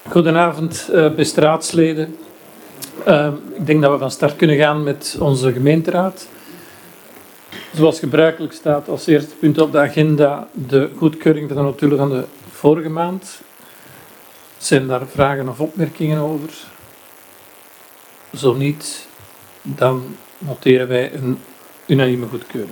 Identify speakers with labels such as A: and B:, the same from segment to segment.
A: Goedenavond, beste raadsleden. Ik denk dat we van start kunnen gaan met onze gemeenteraad. Zoals gebruikelijk staat als eerste punt op de agenda de goedkeuring van de notulen van de vorige maand. Zijn daar vragen of opmerkingen over? Zo niet, dan noteren wij een unanieme goedkeuring.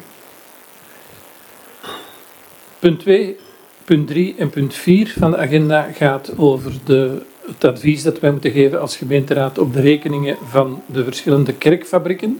A: Punt 2, punt 3 en punt 4 van de agenda gaat over het advies dat wij moeten geven als gemeenteraad op de rekeningen van de verschillende kerkfabrieken.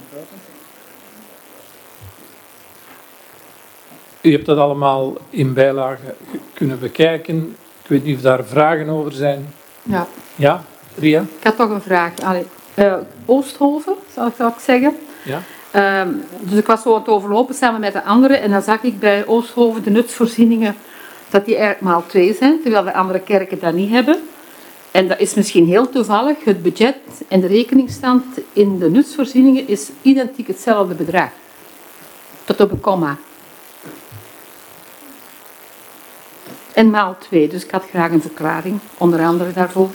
A: U hebt dat allemaal in bijlage kunnen bekijken. Ik weet niet of daar vragen over zijn.
B: Ja.
A: Ja, Ria?
B: Ik had toch een vraag. Oosthoven, zal ik zeggen.
A: Ja.
B: Dus ik was zo aan het overlopen samen met de anderen en dan zag ik bij Oosthoven de nutsvoorzieningen dat die eigenlijk maal 2 zijn, terwijl de andere kerken dat niet hebben. En dat is misschien heel toevallig. Het budget en de rekeningstand in de nutsvoorzieningen is identiek hetzelfde bedrag. Tot op een komma. En maal 2, dus ik had graag een verklaring, onder andere daarvoor.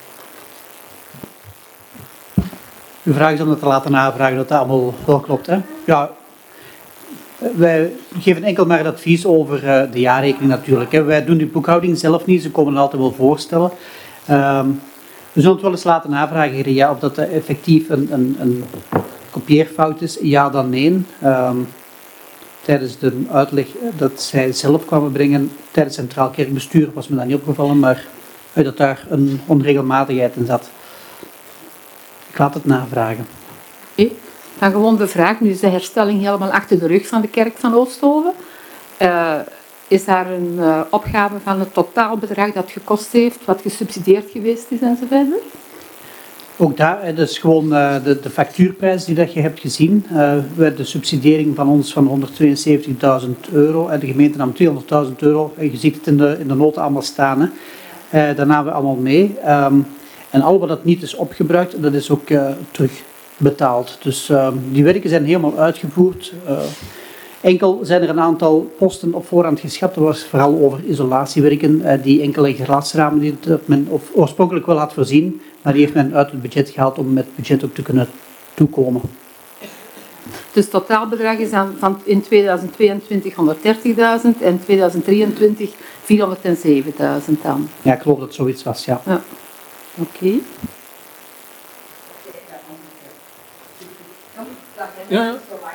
C: Uw vraag is om dat te laten navragen dat dat allemaal wel klopt, hè? Ja, wij geven enkel maar het advies over de jaarrekening natuurlijk. Hè. Wij doen die boekhouding zelf niet, ze komen het altijd wel voorstellen. We zullen het wel eens laten navragen, Ria, of dat effectief een kopieerfout is. Ja, dan nee. Tijdens de uitleg dat zij zelf kwamen brengen tijdens het Centraal Kerkbestuur was me dat niet opgevallen, maar dat daar een onregelmatigheid in zat. Ik laat het navragen.
B: Okay. Dan gewoon de vraag, nu is de herstelling helemaal achter de rug van de kerk van Oosthoven. Is daar een opgave van het totaalbedrag dat gekost heeft, wat gesubsidieerd geweest is enzovoort?
C: Ook daar, dat is gewoon de factuurprijs die dat je hebt gezien. De subsidiëring van ons van €172.000 en de gemeente nam €200.000. En je ziet het in de noten allemaal staan. Hè. Daar namen we allemaal mee. En al wat dat niet is opgebruikt, dat is ook terugbetaald. Dus die werken zijn helemaal uitgevoerd. Enkel zijn er een aantal posten op voorhand geschat. Dat was vooral over isolatiewerken, die enkele glasramen die men oorspronkelijk wel had voorzien, maar die heeft men uit het budget gehaald om met het budget ook te kunnen toekomen.
B: Dus het totaalbedrag is dan van in 2022 130.000 en 2023 407.000 dan?
C: Ja, ik geloof dat het zoiets was, ja.
B: Ja. Oké.
A: Ja.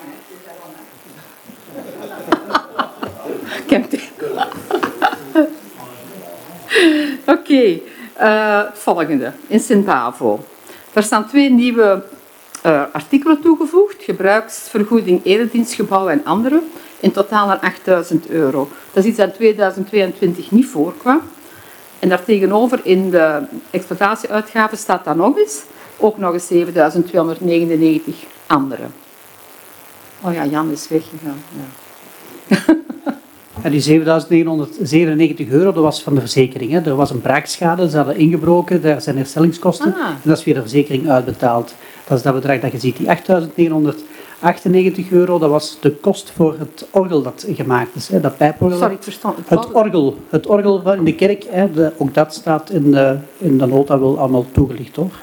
B: Oké, het volgende. In Sint-Bavo. Er staan 2 nieuwe artikelen toegevoegd. Gebruiksvergoeding, eredienstgebouw en andere. In totaal aan €8.000. Dat is iets dat in 2022 niet voorkwam. En daartegenover in de exploitatieuitgaven staat dan nog eens, ook nog eens 7.299 andere. Oh ja, Jan is weggegaan. Ja.
C: Ja, die €7.997, dat was van de verzekering. Hè. Er was een braakschade, ze hadden ingebroken, daar zijn herstellingskosten. En dat is via de verzekering uitbetaald. Dat is dat bedrag dat je ziet. Die €8.998, dat was de kost voor het orgel dat gemaakt is. Hè, dat pijporgel.
B: Sorry, ik verstond
C: Het orgel in de kerk, hè, ook dat staat in de nota wel allemaal toegelicht, hoor.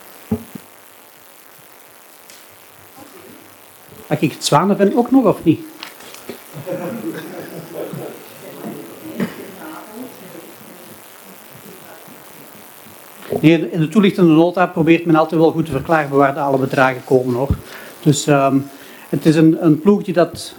C: Mag ik het Zwanenven ook nog, of niet? Nee, in de toelichtende nota probeert men altijd wel goed te verklaren waar alle bedragen komen, hoor. Dus het is een ploeg die dat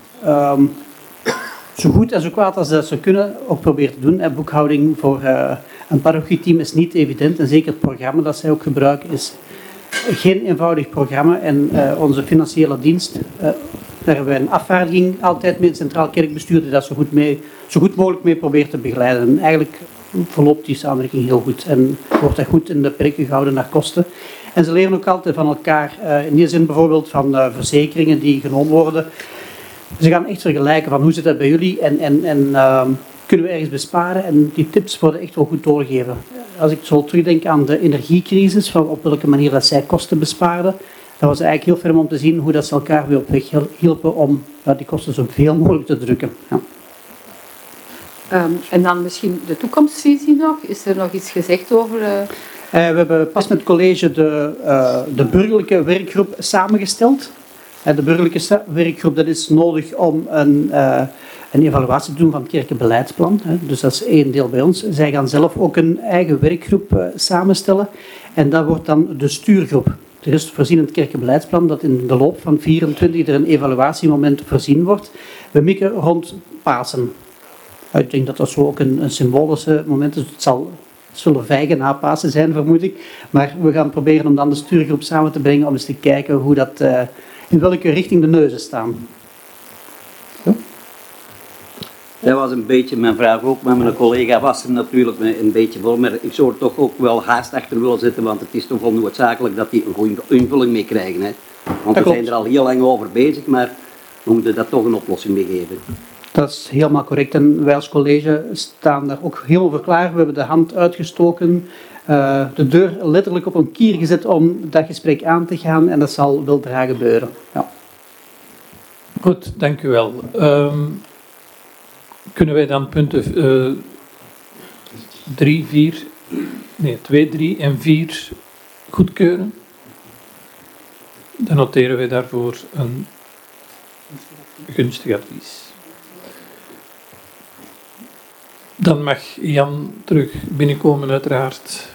C: zo goed en zo kwaad als dat ze kunnen ook probeert te doen. En boekhouding voor een parochieteam is niet evident. En zeker het programma dat zij ook gebruiken is geen eenvoudig programma. En onze financiële dienst, daar hebben wij een afvaardiging altijd met het Centraal Kerkbestuur die dat zo goed mogelijk mee probeert te begeleiden. En eigenlijk verloopt die samenwerking heel goed en wordt dat goed in de perken gehouden naar kosten. En ze leren ook altijd van elkaar, in die zin bijvoorbeeld van verzekeringen die genomen worden. Ze gaan echt vergelijken van hoe zit dat bij jullie en kunnen we ergens besparen. En die tips worden echt wel goed doorgegeven. Als ik zo terugdenk aan de energiecrisis, van op welke manier dat zij kosten bespaarden, dat was eigenlijk heel ferm om te zien hoe dat ze elkaar weer op weg hielpen om die kosten zoveel mogelijk te drukken. Ja.
B: En dan misschien de toekomstvisie nog. Is er nog iets gezegd over...
C: We hebben pas met het college de burgerlijke werkgroep samengesteld. De burgerlijke werkgroep, dat is nodig om een evaluatie te doen van het kerkenbeleidsplan. Dus dat is één deel bij ons. Zij gaan zelf ook een eigen werkgroep samenstellen. En dat wordt dan de stuurgroep. Er is voorzien in het kerkenbeleidsplan dat in de loop van 24 er een evaluatiemoment voorzien wordt. We mikken rond Pasen. Ik denk dat dat zo ook een symbolische moment is. Het zullen vijgen na Pasen zijn, vermoed ik. Maar we gaan proberen om dan de stuurgroep samen te brengen om eens te kijken hoe dat, in welke richting de neuzen staan. Ja?
D: Dat was een beetje mijn vraag ook, maar mijn collega was er natuurlijk een beetje voor. Maar ik zou er toch ook wel haast achter willen zetten, want het is toch wel noodzakelijk dat die een goede invulling mee krijgen. Hè? Want we zijn er al heel lang over bezig, maar we moeten daar toch een oplossing mee geven.
C: Dat is helemaal correct. En wij als college staan daar ook helemaal voor klaar. We hebben de hand uitgestoken, de deur letterlijk op een kier gezet om dat gesprek aan te gaan. En dat zal weldra gebeuren. Ja.
A: Goed, dank u wel. Kunnen wij dan punten 2, 3 en 4 goedkeuren? Dan noteren wij daarvoor een gunstig advies. Dan mag Jan terug binnenkomen, uiteraard.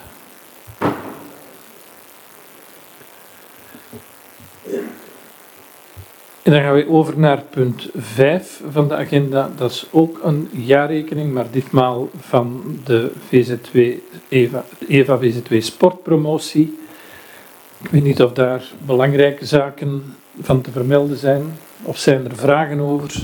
A: En dan gaan we over naar punt 5 van de agenda. Dat is ook een jaarrekening, maar ditmaal van de VZW, EVA VZW Sportpromotie. Ik weet niet of daar belangrijke zaken van te vermelden zijn, of zijn er vragen over?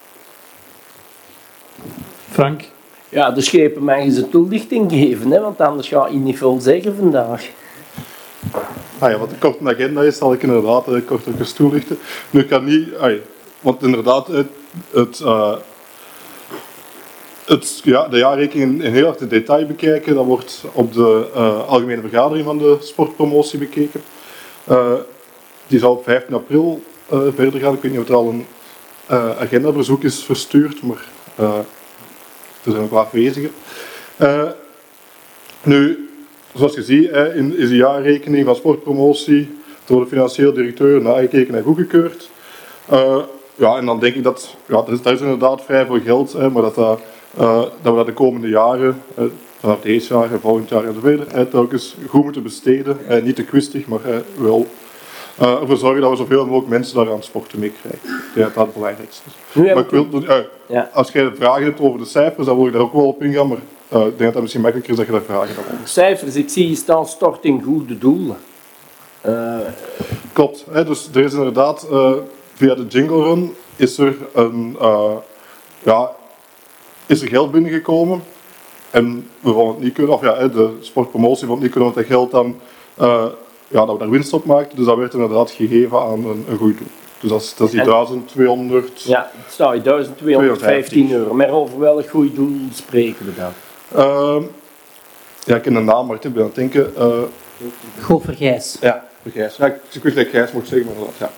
A: Frank?
E: Ja, de schepen mag eens een toelichting geven, hè, want anders ga je niet veel zeggen vandaag.
F: Wat de korte agenda is, zal ik inderdaad kort ook eens toelichten. Nu kan niet, want inderdaad, de jaarrekening in heel erg de detail bekijken, dat wordt op de algemene vergadering van de sportpromotie bekeken. Die zal op 15 april verder gaan. Ik weet niet of er al een agendaverzoek is verstuurd, maar er zijn ook wat afwezigen. Nu, zoals je ziet, is de jaarrekening van sportpromotie door de financieel directeur nagekeken en goedgekeurd. En dan denk ik dat, daar is inderdaad vrij veel geld, maar dat we dat de komende jaren, vanaf deze jaar en volgend jaar enzovoort, telkens goed moeten besteden. Niet te kwistig, maar wel ervoor zorgen dat we zoveel mogelijk mensen daar aan het sporten mee krijgen. Ik denk dat dat het belangrijkste is. Maar ik wil, als jij vragen hebt over de cijfers, dan wil ik daar ook wel op ingaan, maar ik denk dat het misschien makkelijker is dat je daar vragen hebt.
E: Cijfers, ik zie je staan storting goede doelen.
F: Klopt, dus er is inderdaad via de Jingle Run is er geld binnengekomen en we vonden het niet kunnen, de sportpromotie vond het niet kunnen, want dat geld dan dat we daar winst op maakten, dus dat werd inderdaad gegeven aan een goed doel. Dus dat is die 1200...
E: Ja, het staat €1215. Maar over welk goed doel spreken we dan?
F: Ik ken de naam, maar ik ben aan het denken...
C: Goed voor Gijs.
F: Ja, voor Gijs. Ja, ik wist dat ik Gijs mocht zeggen, maar ja.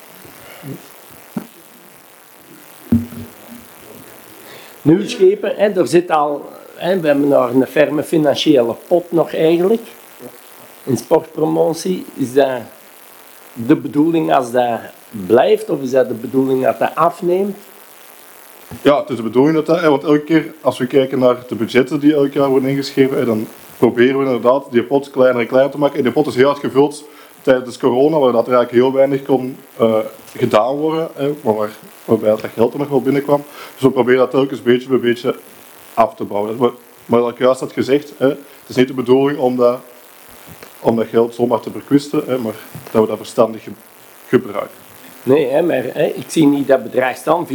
E: Nu schepen, er zit al... we hebben nog een ferme financiële pot nog eigenlijk. In sportpromotie, is dat de bedoeling als dat blijft of is dat de bedoeling dat dat afneemt?
F: Ja, het is de bedoeling dat want elke keer als we kijken naar de budgetten die elk jaar worden ingeschreven, dan proberen we inderdaad die pot kleiner en kleiner te maken. En die pot is heel hard gevuld tijdens corona, waar dat er eigenlijk heel weinig kon gedaan worden, waarbij dat geld er nog wel binnenkwam. Dus we proberen dat telkens beetje bij beetje af te bouwen. Maar dat ik juist had gezegd, het is niet de bedoeling om dat geld zomaar te verkwisten, maar dat we dat verstandig gebruiken.
E: Nee, maar ik zie niet dat bedrag staan, €84.820,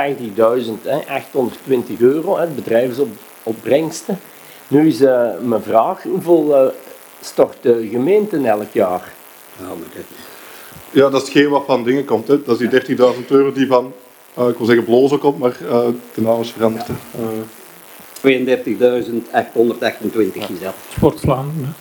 E: het bedrijfsopbrengsten. Nu is mijn vraag, hoeveel stort de gemeente elk jaar?
F: Ja, dat is hetgeen wat van dingen komt. Dat is die €30.000 die van, ik wil zeggen Blozo komt, maar de naam is veranderd.
D: 32.828 is dat.
A: Sportvlaanderen.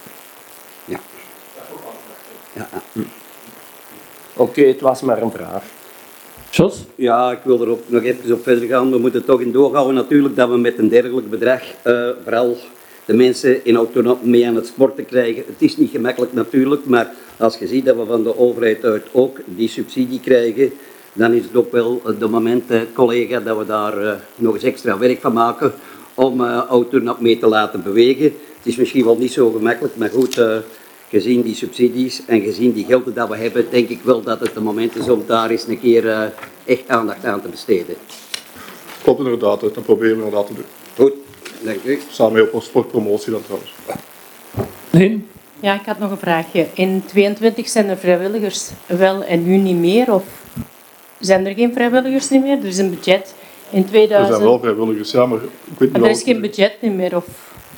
D: Ja.
E: Oké, het was maar een vraag.
A: Jos?
D: Ja, ik wil er ook nog even op verder gaan. We moeten toch in doorhouden natuurlijk dat we met een dergelijk bedrag vooral de mensen in autonomie aan het sporten krijgen. Het is niet gemakkelijk natuurlijk, maar als je ziet dat we van de overheid uit ook die subsidie krijgen, dan is het ook wel de moment, collega, dat we daar nog eens extra werk van maken om autonomie te laten bewegen. Het is misschien wel niet zo gemakkelijk, maar goed, gezien die subsidies en gezien die gelden dat we hebben, denk ik wel dat het de moment is om daar eens een keer echt aandacht aan te besteden.
F: Klopt inderdaad, dat proberen we inderdaad te doen.
D: Goed, dank u.
F: Samen met op sportpromotie dan trouwens.
A: Leen?
G: Ja, ik had nog een vraagje. In 22 zijn er vrijwilligers wel en nu niet meer? Of zijn er geen vrijwilligers niet meer? Er is een budget in
F: Er
G: 2000.
F: zijn wel vrijwilligers, ja, maar ik weet niet
G: Maar er is
F: wel-
G: geen budget niet meer? Of...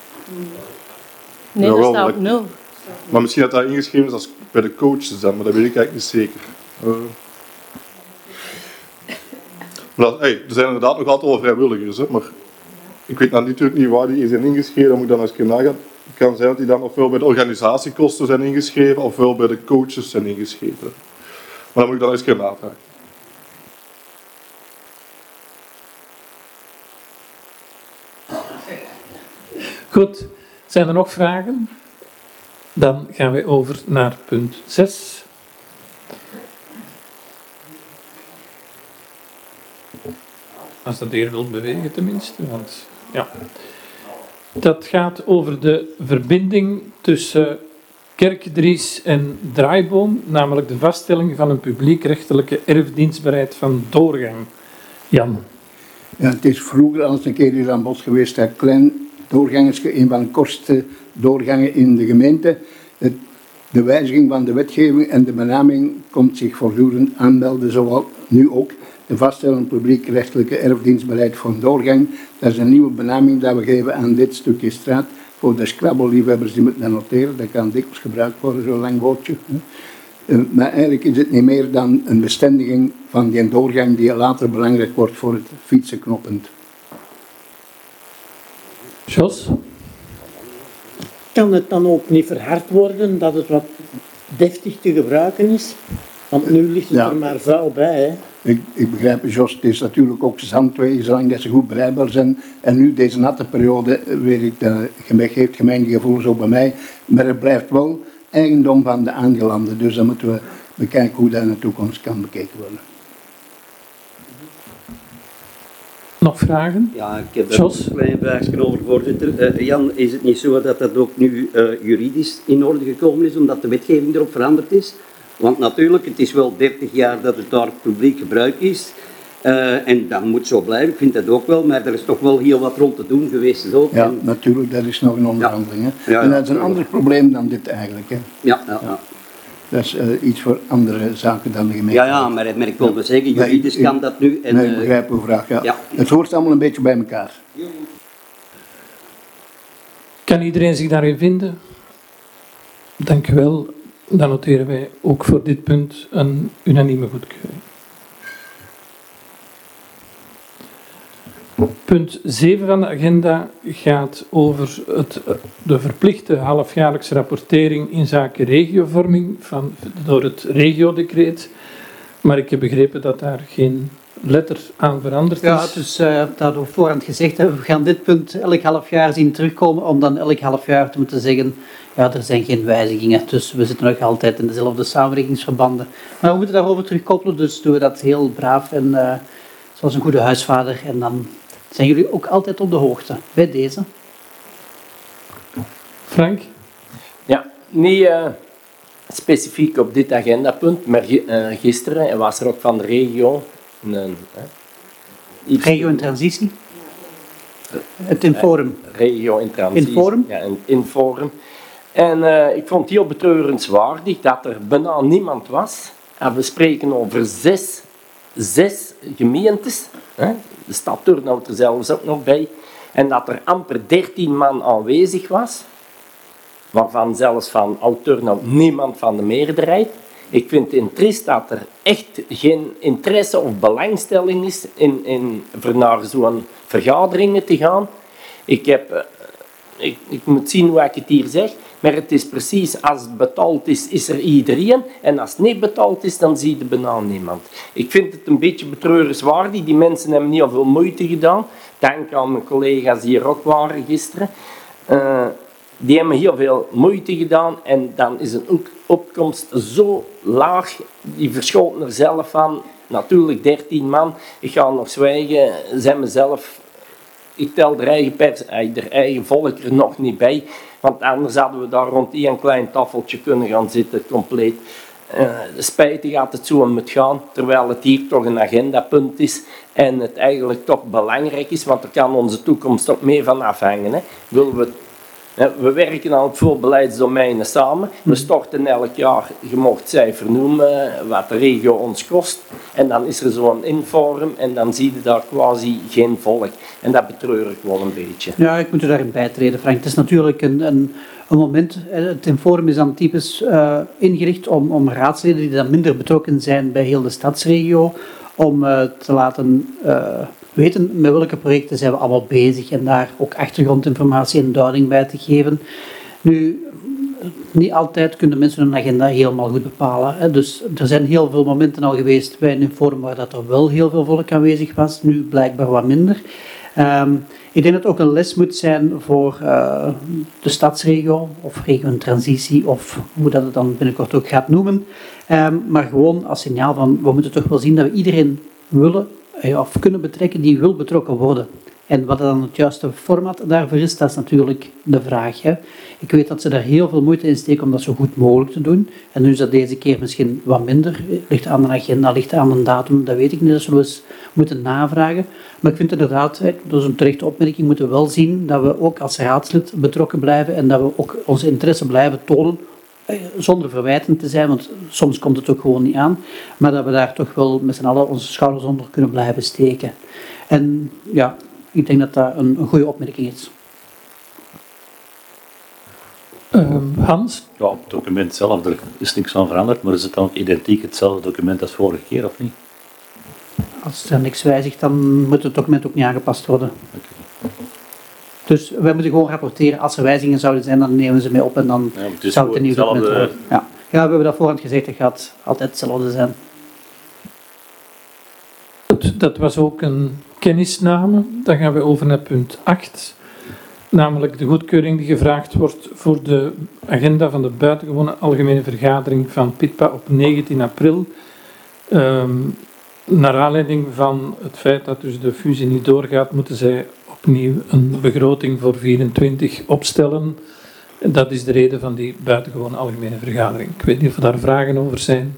G: Nee,
F: Jawel,
G: dat staat op
F: dat-
G: 0.
F: Maar misschien dat dat ingeschreven is als bij de coaches dan, maar dat weet ik eigenlijk niet zeker. Maar er zijn inderdaad nog altijd wel vrijwilligers, hè, maar ik weet nou natuurlijk niet waar die zijn ingeschreven, dan moet ik dan eens een keer nagaan. Het kan zijn dat die dan ofwel bij de organisatiekosten zijn ingeschreven, ofwel bij de coaches zijn ingeschreven. Maar dan moet ik dan eens een keer navragen.
A: Goed, zijn er nog vragen? Dan gaan we over naar punt 6. Als dat hier wilt bewegen tenminste, want ja. Dat gaat over de verbinding tussen Kerkdries en Draaiboom, namelijk de vaststelling van een publiekrechtelijke erfdienstbaarheid van doorgang. Jan.
H: Ja, het is vroeger al eens een keer hier aan bod geweest dat klein doorgangertje, een van de kortste doorgangen in de gemeente. De wijziging van de wetgeving en de benaming komt zich voortdurend aanmelden, zoals nu ook. De vaststelling publiekrechtelijke erfdienstbaarheid van doorgang. Dat is een nieuwe benaming die we geven aan dit stukje straat. Voor de Scrabble-liefhebbers die moeten dat noteren, dat kan dikwijls gebruikt worden, zo'n lang woordje. Maar eigenlijk is het niet meer dan een bestendiging van die doorgang die later belangrijk wordt voor het fietsenknooppunt.
A: Jos?
I: Kan het dan ook niet verhard worden dat het wat deftig te gebruiken is? Want nu ligt het
H: Ja.
I: er maar vuil bij. Hè?
H: Ik begrijp het, Jos, het is natuurlijk ook zandwegen, zolang dat ze goed bereikbaar zijn. En nu, deze natte periode, weet ik, geeft gemeen gevoel zo bij mij. Maar het blijft wel eigendom van de aangelanden. Dus dan moeten we bekijken hoe dat in de toekomst kan bekeken worden.
A: Nog vragen?
D: Ja, ik heb daar
A: Jos?
D: een klein vraagje over, voorzitter. Jan, is het niet zo dat dat ook nu juridisch in orde gekomen is, omdat de wetgeving erop veranderd is? Want natuurlijk, het is wel 30 jaar dat het daar publiek gebruik is. En dat moet zo blijven, ik vind dat ook wel, maar er is toch wel heel wat rond te doen geweest. Dus ook.
H: Ja,
D: En-
H: natuurlijk, dat is nog een onderhandeling. Hè.
D: Ja,
H: En dat is een
D: tuurlijk.
H: ander probleem dan dit eigenlijk. Hè.
D: ja.
H: Dat is iets voor andere zaken dan de gemeente.
D: Ja, maar ik wil maar zeggen,
H: Nee,
D: juridisch kan dat nu. En,
H: Nee, ik begrijp uw vraag. Ja.
D: ja.
H: Het hoort allemaal een beetje bij elkaar.
A: Kan iedereen zich daarin vinden? Dank u wel. Dan noteren wij ook voor dit punt een unanieme goedkeuring. Punt 7 van de agenda gaat over de verplichte halfjaarlijkse rapportering in zaken regiovorming door het regiodecreet. Maar ik heb begrepen dat daar geen letter aan veranderd is.
C: Ja, dus dat hadden we op voorhand gezegd. Hè. We gaan dit punt elk half jaar zien terugkomen om dan elk half jaar te moeten zeggen, ja, er zijn geen wijzigingen. Dus we zitten nog altijd in dezelfde samenwerkingsverbanden. Maar we moeten daarover terugkoppelen, dus doen we dat heel braaf en zoals een goede huisvader. En dan zijn jullie ook altijd op de hoogte bij deze.
A: Frank?
E: Ja, niet specifiek op dit agendapunt, maar gisteren was er ook van de regio iets-
C: Regio in transitie. Het Inforum.
E: regio in transitie.
C: Inforum?
E: Ja, een Inforum. En ik vond het heel betreurenswaardig dat er bijna niemand was. En we spreken over zes gemeentes. Hè? De stad Turnhout er zelfs ook nog bij. En dat er amper 13 man aanwezig was. Waarvan zelfs van Oud-Turnhout niemand van de meerderheid. Ik vind het triest dat er echt geen interesse of belangstelling is voor naar zo'n vergaderingen te gaan. Ik heb ik moet zien hoe ik het hier zeg, maar het is precies, als het betaald is, is er iedereen. En als het niet betaald is, dan zie je bijna niemand. Ik vind het een beetje betreurenswaardig. Die mensen hebben niet al veel moeite gedaan. Dank aan mijn collega's die hier ook waren gisteren. Die hebben heel veel moeite gedaan en dan is een opkomst zo laag. Die verschoten er zelf van. Natuurlijk 13 man. Ik ga nog zwijgen. Ze hebben zelf... Ik tel er eigen volk er nog niet bij. Want anders hadden we daar rond een klein tafeltje kunnen gaan zitten, compleet. Spijtig gaat het zo moet gaan, terwijl het hier toch een agendapunt is. En het eigenlijk toch belangrijk is, want er kan onze toekomst ook mee van afhangen. Hè. We werken aan het voorbeleidsdomeinen samen. We storten elk jaar, je mocht cijfer noemen, wat de regio ons kost. En dan is er zo'n inform en dan zie je daar quasi geen volk. En dat betreur ik wel een beetje.
C: Ja, ik moet er daarin bijtreden, Frank. Het is natuurlijk een moment, het inform is dan typisch ingericht om raadsleden die dan minder betrokken zijn bij heel de stadsregio, om te laten weten met welke projecten zijn we allemaal bezig en daar ook achtergrondinformatie en duiding bij te geven. Nu, niet altijd kunnen mensen hun agenda helemaal goed bepalen. Hè. Dus er zijn heel veel momenten al geweest bij een inform waar dat er wel heel veel volk aanwezig was, nu blijkbaar wat minder. Ik denk dat het ook een les moet zijn voor de stadsregio of regio in transitie of hoe dat het dan binnenkort ook gaat noemen. Maar gewoon als signaal van we moeten toch wel zien dat we iedereen willen of kunnen betrekken die wil betrokken worden. En wat dan het juiste format daarvoor is, dat is natuurlijk de vraag. Hè. Ik weet dat ze daar heel veel moeite in steken om dat zo goed mogelijk te doen. En nu is dat deze keer misschien wat minder. Ligt aan de agenda, ligt aan een datum, dat weet ik niet. Dat zullen we eens moeten navragen. Maar ik vind inderdaad, dat is een terechte opmerking, moeten we wel zien dat we ook als raadslid betrokken blijven en dat we ook onze interesse blijven tonen. Zonder verwijtend te zijn, want soms komt het ook gewoon niet aan. Maar dat we daar toch wel met z'n allen onze schouders onder kunnen blijven steken. En ja, ik denk dat dat een goede opmerking is.
A: Hans?
J: Ja, op het document zelf, er is niks aan veranderd, maar is het dan identiek hetzelfde document als vorige keer, of niet?
C: Als er niks wijzigt, dan moet het document ook niet aangepast worden.
J: Okay.
C: Dus wij moeten gewoon rapporteren. Als er wijzigingen zouden zijn, dan nemen we ze mee op en dan zou het een nieuw document worden. Ja. Ja, we hebben dat voorhand gezegd, het gaat altijd hetzelfde zijn.
A: Dat was ook een kennisname. Dan gaan we over naar punt 8. Namelijk de goedkeuring die gevraagd wordt voor de agenda van de buitengewone algemene vergadering van PITPA op 19 april. Naar aanleiding van het feit dat dus de fusie niet doorgaat, moeten zij opnieuw een begroting voor 24 opstellen. Dat is de reden van die buitengewone algemene vergadering. Ik weet niet of er daar vragen over zijn.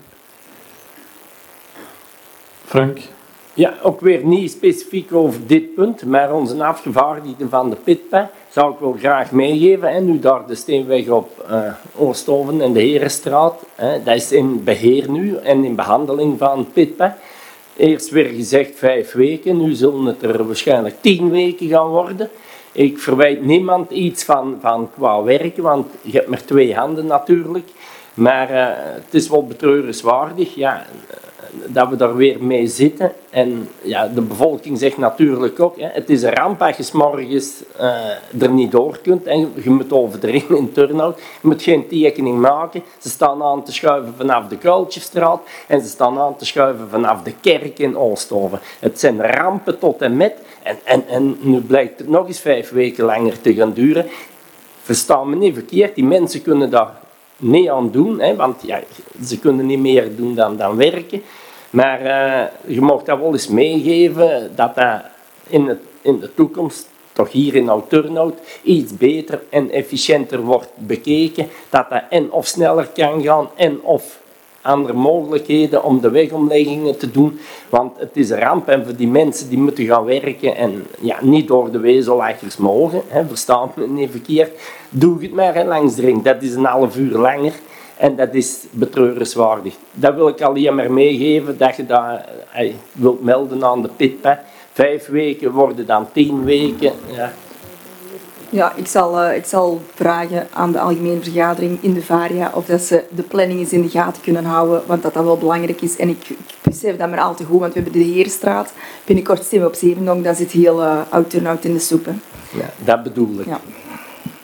A: Frank?
E: Ja, ook weer niet specifiek over dit punt, maar onze afgevaardigden van de PITPA zou ik wel graag meegeven. En nu daar de Steenweg op Oosthoven en de Herenstraat, dat is in beheer nu en in behandeling van PITPA. Eerst weer gezegd 5 weken, nu zullen het er waarschijnlijk 10 weken gaan worden. Ik verwijt niemand iets van qua werken, want je hebt maar 2 handen natuurlijk. Maar het is wel betreurenswaardig dat we daar weer mee zitten. En ja, de bevolking zegt natuurlijk ook, het is een ramp als je 's morgens er niet door kunt. En je moet overdringen in Turnhout. Je moet geen tekening maken. Ze staan aan te schuiven vanaf de Kuiltjesstraat en ze staan aan te schuiven vanaf de kerk in Oosthoven. Het zijn rampen tot en met. En nu blijkt het nog eens 5 weken langer te gaan duren. Versta me niet verkeerd, die mensen kunnen daar niet aan doen, want ja, ze kunnen niet meer doen dan werken. Maar je mag dat wel eens meegeven dat dat in de toekomst, toch hier in Oud-Turnhout, iets beter en efficiënter wordt bekeken. Dat dat en of sneller kan gaan en of andere mogelijkheden om de wegomleggingen te doen. Want het is een ramp en voor die mensen die moeten gaan werken en ja, niet door de wezellakkers mogen, verstaan me niet verkeerd, doe het maar langs de ring. Dat is een half uur langer en dat is betreurenswaardig. Dat wil ik alleen maar meegeven, dat je dat wilt melden aan de PITPA. 5 weken worden dan 10 weken. Ja.
K: Ja, ik zal vragen aan de algemene vergadering in de VARIA of dat ze de planning eens in de gaten kunnen houden, want dat wel belangrijk is. En ik besef dat maar al te goed, want we hebben de Herenstraat. Binnenkort stemmen we op Zevendonk, dan zit heel Oud-Turnhout in de soep. Hè.
E: Ja, dat bedoel ik.
K: Ja.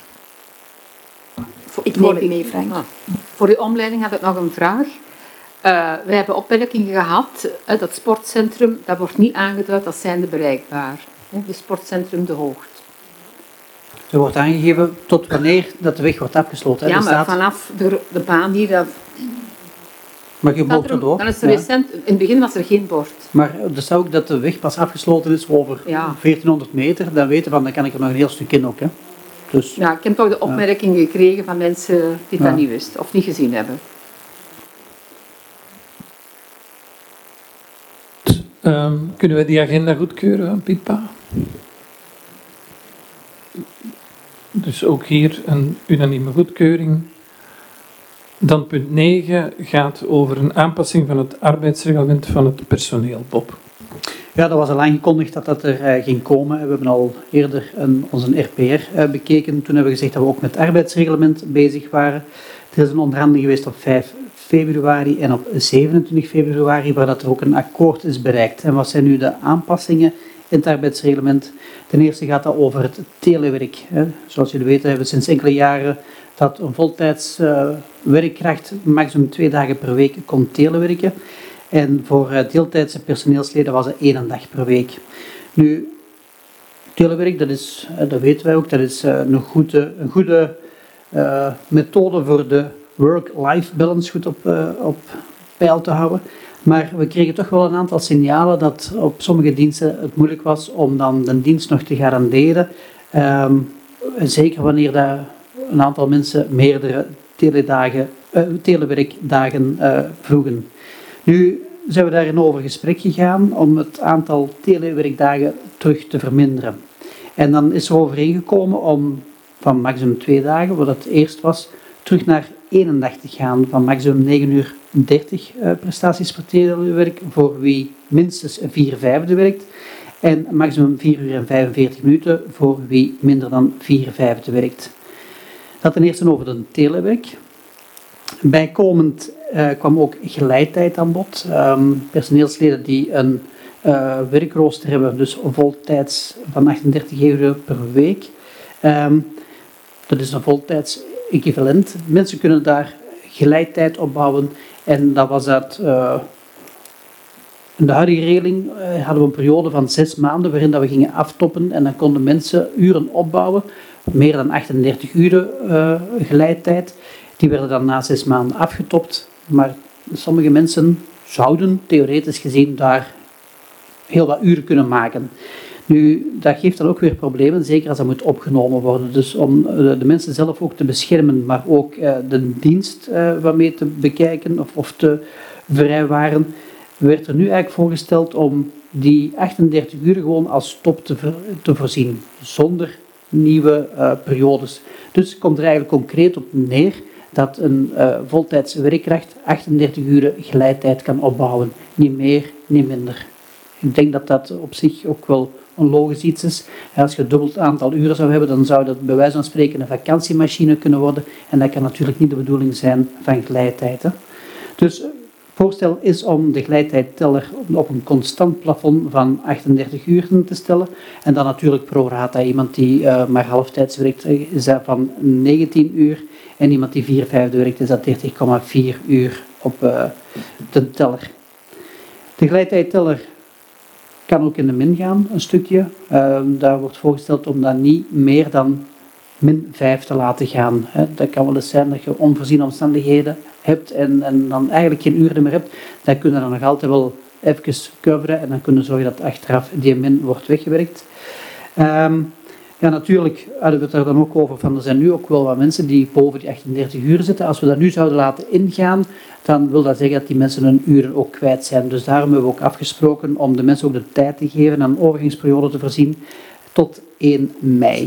K: Ik neem het mee, Frank.
B: Voor die omleiding had ik nog een vraag. We hebben opmerkingen gehad, dat sportcentrum, dat wordt niet aangeduid als zijnde bereikbaar. Het sportcentrum De Hoogt.
C: Er wordt aangegeven tot wanneer dat de weg wordt afgesloten.
B: Ja,
C: Er
B: maar
C: staat,
B: vanaf de baan hier,
C: maar je boogt erdoor.
B: dan is er recent, in het begin was er geen bord.
C: Maar er staat ook dat de weg pas afgesloten is over 1400 meter. Dan weten van, dan kan ik er nog een heel stuk in ook. Hè. Dus,
B: Ja, ik heb toch de opmerking gekregen van mensen die dat niet wisten of niet gezien hebben.
A: Kunnen we die agenda goedkeuren, Pietpa? Dus ook hier een unanieme goedkeuring. Dan punt 9 gaat over een aanpassing van het arbeidsreglement van het personeel, Bob.
C: Ja, dat was al aangekondigd dat dat er ging komen. We hebben al eerder onze RPR bekeken. Toen hebben we gezegd dat we ook met het arbeidsreglement bezig waren. Er is een onderhandeling geweest op 5 februari en op 27 februari, waar dat er ook een akkoord is bereikt. En wat zijn nu de aanpassingen in het arbeidsreglement? Ten eerste gaat dat over het telewerk. Zoals jullie weten hebben we sinds enkele jaren dat een voltijds werkkracht maximum 2 dagen per week kon telewerken. En voor deeltijdse personeelsleden was het 1 dag per week. Nu, telewerk, dat weten wij ook, dat is een goede methode voor de work-life balance goed op peil te houden. Maar we kregen toch wel een aantal signalen dat op sommige diensten het moeilijk was om dan de dienst nog te garanderen. Zeker wanneer dat een aantal mensen meerdere telewerkdagen vroegen. Nu zijn we daarin over gesprek gegaan om het aantal telewerkdagen terug te verminderen. En dan is er overeengekomen om van maximum 2 dagen, wat het eerst was, terug naar 1 dag te gaan, van maximum 9:30 prestaties per telewerk voor wie minstens 4/5 werkt en maximum 4:45 voor wie minder dan 4/5 werkt. Dat ten eerste over de telewerk. Bijkomend kwam ook geleidtijd aan bod. Personeelsleden die een werkrooster hebben, dus voltijds van 38 uur per week. Dat is een voltijds equivalent. Mensen kunnen daar geleidtijd opbouwen en dat was dat. In de huidige regeling hadden we een periode van 6 maanden waarin dat we gingen aftoppen en dan konden mensen uren opbouwen, meer dan 38 uur geleidtijd. Die werden dan na 6 maanden afgetopt, maar sommige mensen zouden theoretisch gezien daar heel wat uren kunnen maken. Nu, dat geeft dan ook weer problemen, zeker als dat moet opgenomen worden. Dus om de mensen zelf ook te beschermen, maar ook de dienst waarmee te bekijken of te vrijwaren, werd er nu eigenlijk voorgesteld om die 38 uur gewoon als stop te voorzien, zonder nieuwe periodes. Dus het komt er eigenlijk concreet op neer dat een voltijds werkkracht 38 uur geleidtijd kan opbouwen. Niet meer, niet minder. Ik denk dat dat op zich ook wel een logisch iets is. Als je het dubbel aantal uren zou hebben, dan zou dat bij wijze van spreken een vakantiemachine kunnen worden. En dat kan natuurlijk niet de bedoeling zijn van geleidtijd. Hè. Dus het voorstel is om de geleidtijdteller op een constant plafond van 38 uur te stellen. En dan natuurlijk pro rata. Iemand die maar halftijds werkt, is dat van 19 uur. En iemand die 4/5 werkt, is dat 30,4 uur op de teller. De geleidtijdteller kan ook in de min gaan, een stukje. Daar wordt voorgesteld om dat niet meer dan -5 te laten gaan. Dat kan wel eens zijn dat je onvoorziene omstandigheden hebt en dan eigenlijk geen uren meer hebt. Dan kun je dan nog altijd wel even coveren en dan kunnen zorgen dat achteraf die min wordt weggewerkt. Ja, natuurlijk hadden we het er dan ook over van, er zijn nu ook wel wat mensen die boven die 38 uur zitten. Als we dat nu zouden laten ingaan, dan wil dat zeggen dat die mensen hun uren ook kwijt zijn. Dus daarom hebben we ook afgesproken om de mensen ook de tijd te geven en een overgangsperiode te voorzien tot 1 mei.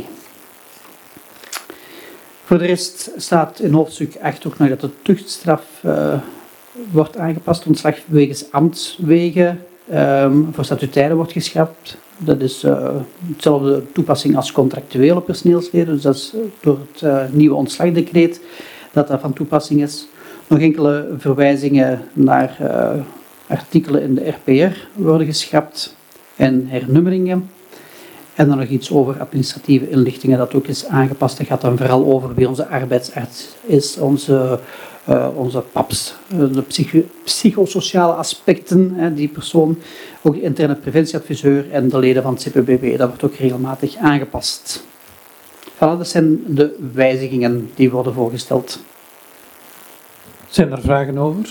C: Voor de rest staat in hoofdstuk 8 ook nog dat de tuchtstraf wordt aangepast. Ontslag wegens ambtswege voor statutairen wordt geschrapt. Dat is hetzelfde toepassing als contractuele personeelsleden. Dus dat is door het nieuwe ontslagdecreet dat van toepassing is. Nog enkele verwijzingen naar artikelen in de RPR worden geschrapt en hernummeringen. En dan nog iets over administratieve inlichtingen dat ook is aangepast. Dat gaat dan vooral over wie onze arbeidsarts is, onze PAPS, de psychosociale aspecten, die persoon, ook de interne preventieadviseur en de leden van het CPBB. Dat wordt ook regelmatig aangepast. Voilà, dat zijn de wijzigingen die worden voorgesteld.
A: Zijn er vragen over?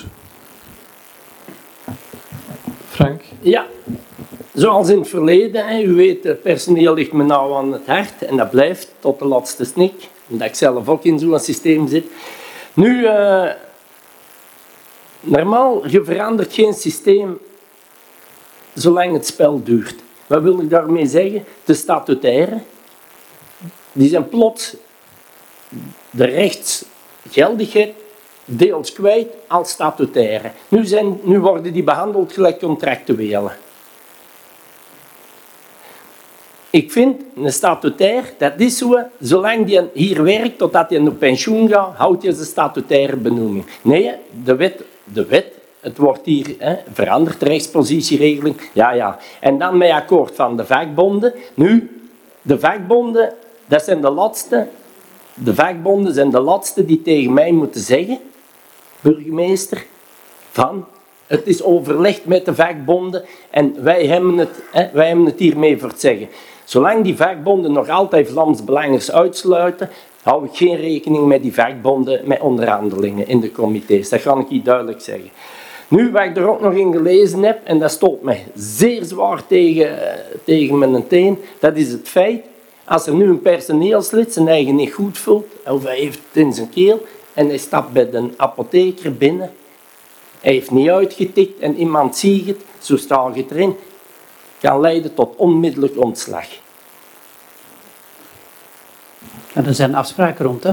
A: Frank?
E: Ja, zoals in het verleden, hè, u weet, het personeel ligt me nou aan het hart en dat blijft tot de laatste snik, omdat ik zelf ook in zo'n systeem zit. Nu, normaal, je verandert geen systeem zolang het spel duurt. Wat wil ik daarmee zeggen? De statutaire, die zijn plots de rechtsgeldigheid deels kwijt als statutaire. Nu worden die behandeld gelijk contractuele. Ik vind, een statutair, dat is zo, zolang die hier werkt totdat hij op pensioen gaat, houdt hij zijn statutaire benoeming. Nee, de wet, het wordt hier veranderd, de rechtspositieregeling, ja. En dan met akkoord van de vakbonden. Nu, de vakbonden, dat zijn de laatste. De vakbonden zijn de laatste die tegen mij moeten zeggen, burgemeester, van het is overlegd met de vakbonden en wij hebben het hiermee voor het zeggen. Zolang die vakbonden nog altijd Vlaams Belangers uitsluiten, hou ik geen rekening met die vakbonden, met onderhandelingen in de comité's. Dat kan ik hier duidelijk zeggen. Nu, wat ik er ook nog in gelezen heb, en dat stoot mij zeer zwaar tegen mijn teen, dat is het feit, als er nu een personeelslid zijn eigen niet goed voelt, of hij heeft het in zijn keel, en hij stapt bij de apotheker binnen, hij heeft niet uitgetikt en iemand ziet het, zo staat het erin, kan leiden tot onmiddellijk ontslag.
C: En er zijn afspraken rond, hè?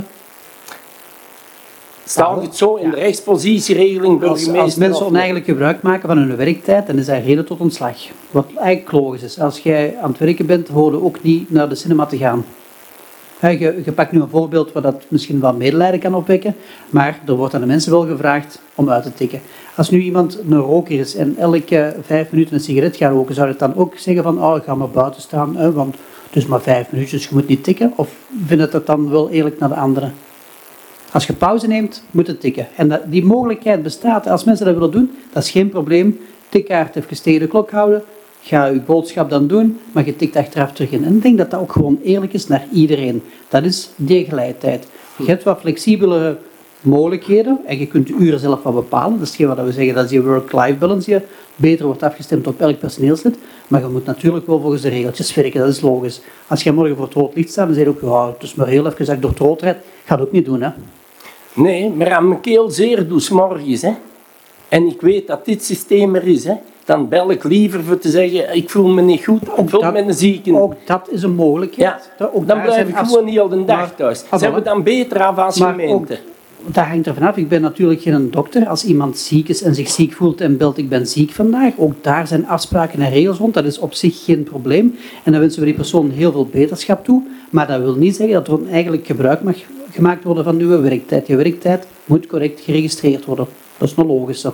E: Staat het zo in de rechtspositieregeling, burgemeester?
C: Als mensen oneigenlijk gebruik maken van hun werktijd, dan is dat reden tot ontslag. Wat eigenlijk logisch is. Als jij aan het werken bent, hoor je ook niet naar de cinema te gaan. Je pakt nu een voorbeeld waar dat misschien wel medelijden kan opwekken, maar er wordt aan de mensen wel gevraagd om uit te tikken. Als nu iemand een roker is en elke 5 minuten een sigaret gaat roken, zou je dan ook zeggen van, ik ga maar buiten staan, want het is maar 5 minuutjes, je moet niet tikken? Of vindt het dan wel eerlijk naar de anderen? Als je pauze neemt, moet het tikken. En die mogelijkheid bestaat. Als mensen dat willen doen, dat is geen probleem. Tikkaart even tegen de klok houden. Ga je boodschap dan doen, maar je tikt achteraf terug in. En ik denk dat dat ook gewoon eerlijk is naar iedereen. Dat is die geleidheid. Je hebt wat flexibelere mogelijkheden en je kunt de uren zelf wat bepalen. Dat is wat we zeggen, dat is je work-life balance. Je beter wordt afgestemd op elk personeelslid. Maar je moet natuurlijk wel volgens de regeltjes werken, dat is logisch. Als je morgen voor het rood licht staat, dan zeg je ook, het is maar heel even dat ik door het rood rijd. Ga dat ook niet doen, hè.
E: Nee, maar aan mijn keel zeer doe 's morgens, hè. En ik weet dat dit systeem er is, hè. Dan bel ik liever voor te zeggen, ik voel me niet goed, ik voel me een zieke.
C: Ook dat is een mogelijkheid.
E: Ja, dan blijf ik gewoon niet al de dag thuis. Zijn we dan beter af als gemeente?
C: Dat hangt ervan af. Ik ben natuurlijk geen dokter. Als iemand ziek is en zich ziek voelt en belt, ik ben ziek vandaag, ook daar zijn afspraken en regels rond. Dat is op zich geen probleem. En dan wensen we die persoon heel veel beterschap toe. Maar dat wil niet zeggen dat er eigenlijk gebruik mag gemaakt worden van uw werktijd. Je werktijd moet correct geregistreerd worden. Dat is nog logisch.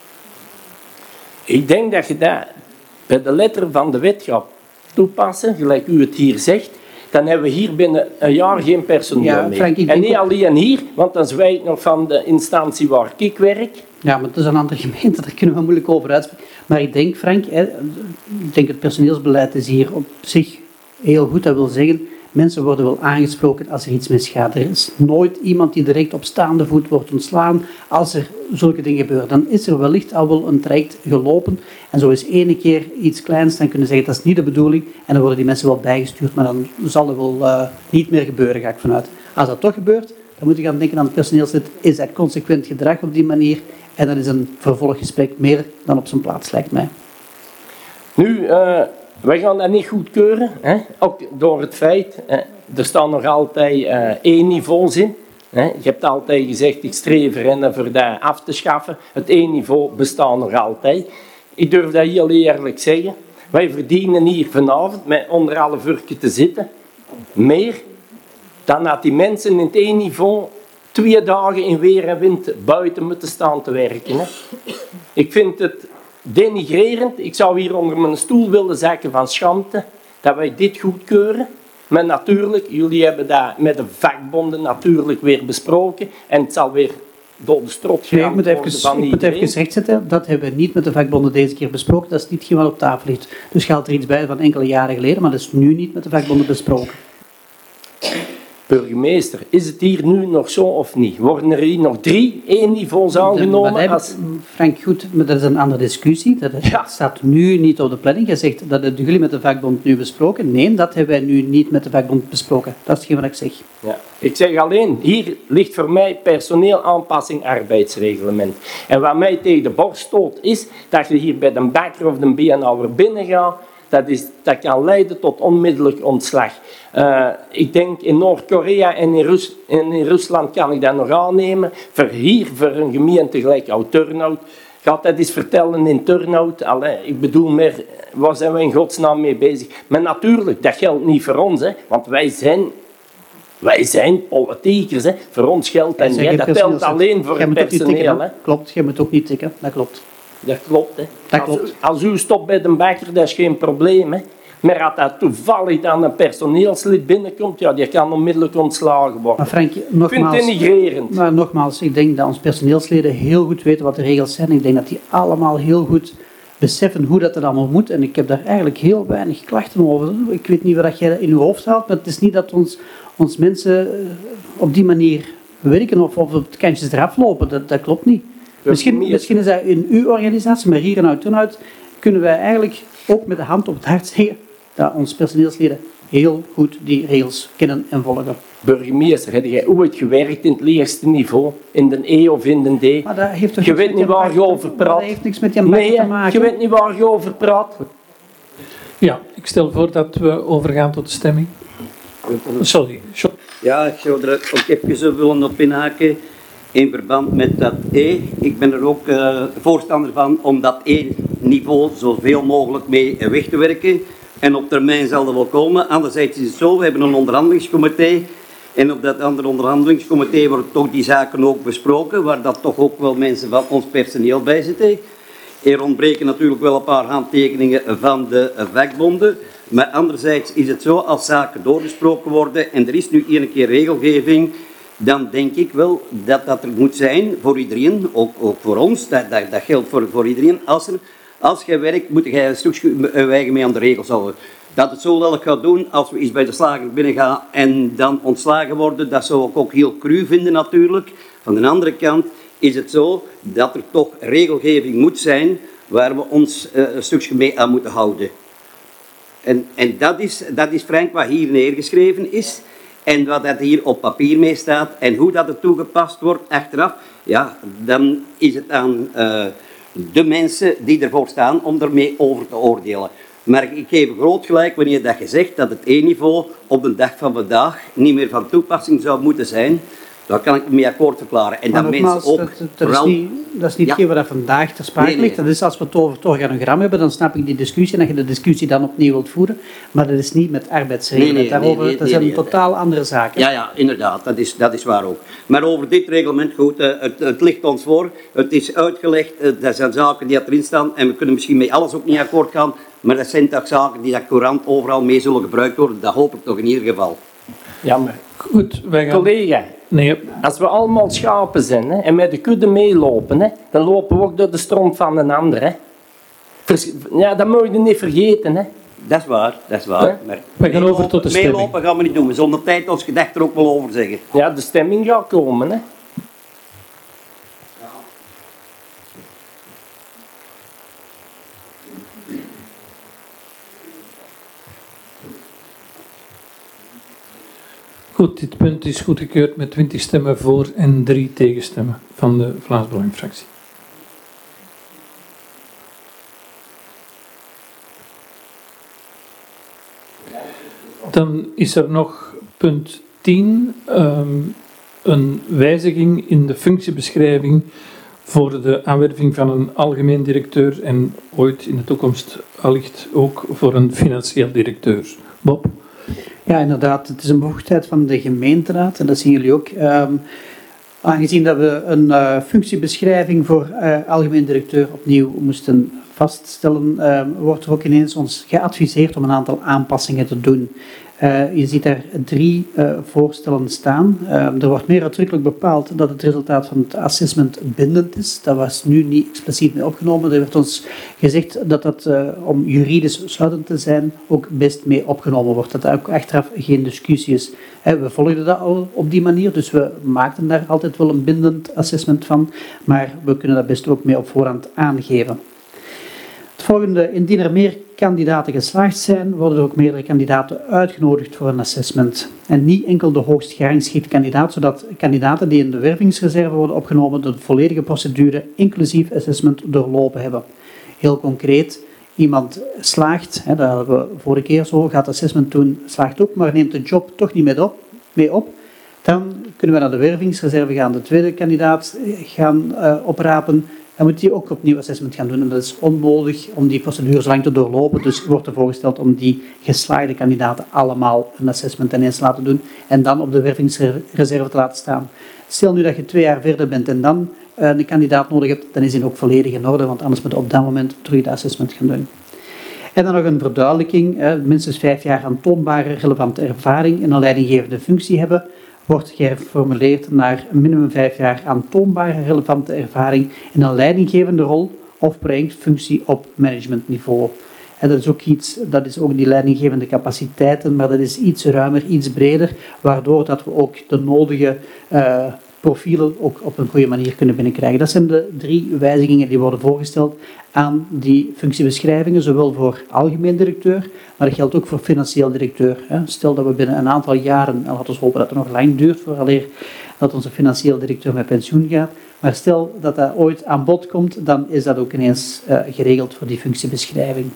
E: Ik denk dat je dat bij de letter van de wet gaat toepassen, gelijk u het hier zegt, dan hebben we hier binnen een jaar geen personeel meer. Frank, en niet alleen hier, want dan zwijg ik nog van de instantie waar ik werk.
C: Ja, maar het is een andere gemeente, daar kunnen we moeilijk over uitspreken. Maar ik denk, Frank, ik denk het personeelsbeleid is hier op zich heel goed. Dat wil zeggen, mensen worden wel aangesproken als er iets misgaat. Er is nooit iemand die direct op staande voet wordt ontslaan als er zulke dingen gebeuren. Dan is er wellicht al wel een traject gelopen en zo is ene keer iets kleins, dan kunnen ze zeggen dat is niet de bedoeling en dan worden die mensen wel bijgestuurd, maar dan zal er wel niet meer gebeuren, ga ik vanuit. Als dat toch gebeurt, dan moet je gaan denken aan het personeelslid, is dat consequent gedrag op die manier en dan is een vervolggesprek meer dan op zijn plaats, lijkt mij.
E: Nu, wij gaan dat niet goedkeuren, hè? Ook door het feit, er staan nog altijd 1 niveaus in. Je hebt altijd gezegd, ik streef erin voor dat af te schaffen. Het 1 niveau bestaat nog altijd. Ik durf dat heel eerlijk zeggen. Wij verdienen hier vanavond, met onder alle vurken te zitten, meer dan dat die mensen in het 1 niveau 2 dagen in weer en wind buiten moeten staan te werken. Hè? Ik vind het denigrerend. Ik zou hier onder mijn stoel willen zakken van schaamte dat wij dit goedkeuren. Maar natuurlijk, jullie hebben dat met de vakbonden natuurlijk weer besproken. En het zal weer door de strot gaan
C: ik moet even rechtzetten, dat hebben we niet met de vakbonden deze keer besproken. Dat is niet wat op tafel ligt. Dus gaat er iets bij van enkele jaren geleden, maar dat is nu niet met de vakbonden besproken.
E: Burgemeester, is het hier nu nog zo of niet? Worden er hier nog 3 eenniveaus aangenomen?
C: Frank, goed, maar dat is een andere discussie. Dat staat nu niet op de planning. Je zegt, dat hebben jullie met de vakbond nu besproken. Nee, dat hebben wij nu niet met de vakbond besproken. Dat is hetgeen wat ik zeg.
E: Ja. Ik zeg alleen, hier ligt voor mij personeel aanpassing arbeidsreglement. En wat mij tegen de borst stoot is, dat je hier bij de bakker of de B&O'er binnen gaat. Dat kan leiden tot onmiddellijk ontslag. Ik denk in Noord-Korea en in Rusland kan ik dat nog aannemen. Voor een gemeente gelijk oud Turnhout. Gaat dat eens vertellen in Turnhout. Ik bedoel meer, waar zijn we in godsnaam mee bezig? Maar natuurlijk, dat geldt niet voor ons. Hè, want wij zijn politiekers. Hè. Voor ons geldt dat niet. Dat telt alleen voor het personeel. Hè.
C: Klopt, je moet ook niet tikken. Dat klopt.
E: Dat klopt, hè. Als u stopt bij de bakker, dat is geen probleem, hè. Maar als dat toevallig dan een personeelslid binnenkomt, ja, die kan onmiddellijk ontslagen worden.
C: Maar Frank, nogmaals,
E: ik vind het denigrerend.
C: Maar nogmaals, ik denk dat onze personeelsleden heel goed weten wat de regels zijn. Ik denk dat die allemaal heel goed beseffen hoe dat allemaal moet. En ik heb daar eigenlijk heel weinig klachten over. Ik weet niet wat jij in je hoofd haalt, maar het is niet dat ons mensen op die manier werken of op het kantjes eraf lopen. Dat klopt niet. Misschien is dat in uw organisatie, maar hier in Oud-Turnhout kunnen wij eigenlijk ook met de hand op het hart zeggen dat onze personeelsleden heel goed die regels kennen en volgen.
E: Burgemeester, heb jij ooit gewerkt in het laagste niveau? In de E of in de D?
C: Maar dat heeft toch
E: je weet niet waar je over praat.
C: Dat heeft niks met die ambacht te maken.
E: Je weet niet waar je over praat.
A: Ja, ik stel voor dat we overgaan tot de stemming. Sorry.
D: Ja, ik zou er ook even willen op inhaken. In verband met dat E. Ik ben er ook voorstander van om dat E-niveau zoveel mogelijk mee weg te werken. En op termijn zal dat wel komen. Anderzijds is het zo, we hebben een onderhandelingscomité. En op dat andere onderhandelingscomité worden toch die zaken ook besproken, waar dat toch ook wel mensen van ons personeel bij zitten. Er ontbreken natuurlijk wel een paar handtekeningen van de vakbonden. Maar anderzijds is het zo, als zaken doorgesproken worden en er is nu een keer regelgeving, dan denk ik wel dat dat er moet zijn voor iedereen, ook voor ons, dat geldt voor iedereen. Als jij werkt, moet jij een stukje wijgen mee aan de regels houden. Dat het zo lelijk gaat doen, als we eens bij de slager binnen gaan en dan ontslagen worden, dat zou ik ook heel cru vinden natuurlijk. Van de andere kant is het zo dat er toch regelgeving moet zijn waar we ons een stukje mee aan moeten houden. En dat is Frank wat hier neergeschreven is. En wat dat hier op papier mee staat en hoe dat er toegepast wordt achteraf, ja, dan is het aan de mensen die ervoor staan om ermee over te oordelen. Maar ik geef groot gelijk wanneer dat je zegt dat het E-niveau op de dag van vandaag niet meer van toepassing zou moeten zijn. Daar kan ik me mee akkoord verklaren. En dat mensen ook...
C: Dat is niet hetgeen wat vandaag ter sprake ligt. Dat is als we het over het organogram hebben, dan snap ik die discussie en dat je de discussie dan opnieuw wilt voeren. Maar dat is niet met arbeidsreglement. Dat zijn totaal andere zaken.
D: Ja, inderdaad. Dat is waar ook. Maar over dit reglement, goed, het ligt ons voor. Het is uitgelegd. Dat zijn zaken die erin staan. En we kunnen misschien met alles ook niet akkoord gaan. Maar dat zijn toch zaken die dat courant overal mee zullen gebruikt worden. Dat hoop ik toch in ieder geval.
E: Ja, maar
A: goed, wij gaan...
E: Collega,
A: nee.
E: Als we allemaal schapen zijn hè, en met de kudde meelopen, hè, dan lopen we ook door de stront van een ander. Hè. Ja, dat moet je niet vergeten. Hè.
D: Dat is waar.
A: Ja? Maar we gaan over tot de stemming.
D: Meelopen gaan we niet doen. Zonder tijd ons gedacht er ook wel over zeggen.
E: Ja, de stemming gaat komen. Hè.
A: Goed, dit punt is goedgekeurd met 20 stemmen voor en 3 tegenstemmen van de Vlaams Belang-fractie. Dan is er nog punt 10, een wijziging in de functiebeschrijving voor de aanwerving van een algemeen directeur en ooit in de toekomst allicht ook voor een financieel directeur. Bob?
C: Ja, inderdaad. Het is een bevoegdheid van de gemeenteraad en dat zien jullie ook. Aangezien dat we een functiebeschrijving voor algemeen directeur opnieuw moesten vaststellen, wordt er ook ineens ons geadviseerd om een aantal aanpassingen te doen. Je ziet daar 3 voorstellen staan. Er wordt meer uitdrukkelijk bepaald dat het resultaat van het assessment bindend is. Dat was nu niet expliciet mee opgenomen. Er werd ons gezegd dat dat, om juridisch sluitend te zijn, ook best mee opgenomen wordt. Dat er ook achteraf geen discussie is. We volgden dat al op die manier, dus we maakten daar altijd wel een bindend assessment van, maar we kunnen dat best ook mee op voorhand aangeven. Het volgende, indien er meer kandidaten geslaagd zijn, worden er ook meerdere kandidaten uitgenodigd voor een assessment. En niet enkel de hoogst gerangschikte kandidaat, zodat kandidaten die in de wervingsreserve worden opgenomen de volledige procedure, inclusief assessment, doorlopen hebben. Heel concreet, iemand slaagt, dat hadden we vorige keer zo, gaat assessment doen, slaagt ook, maar neemt de job toch niet mee op. Dan kunnen we naar de wervingsreserve gaan, de tweede kandidaat gaan oprapen. Dan moet hij ook opnieuw assessment gaan doen. En dat is onnodig om die procedure zo lang te doorlopen. Dus wordt er voorgesteld om die geslaagde kandidaten allemaal een assessment ineens te laten doen. En dan op de wervingsreserve te laten staan. Stel nu dat je 2 jaar verder bent en dan een kandidaat nodig hebt, dan is die ook volledig in orde. Want anders moet je op dat moment terug de assessment gaan doen. En dan nog een verduidelijking. Minstens 5 jaar aantoonbare relevante ervaring in een leidinggevende functie hebben. Wordt geformuleerd naar minimum 5 jaar aantoonbare relevante ervaring in een leidinggevende rol of projectfunctie op managementniveau. En dat is ook dat is ook die leidinggevende capaciteiten, maar dat is iets ruimer, iets breder, waardoor dat we ook de nodige profielen ook op een goede manier kunnen binnenkrijgen. Dat zijn de 3 wijzigingen die worden voorgesteld aan die functiebeschrijvingen, zowel voor algemeen directeur, maar dat geldt ook voor financieel directeur. Stel dat we binnen een aantal jaren, en laten we hopen dat het nog lang duurt vooraleer dat onze financieel directeur met pensioen gaat, maar stel dat dat ooit aan bod komt, dan is dat ook ineens geregeld voor die functiebeschrijving.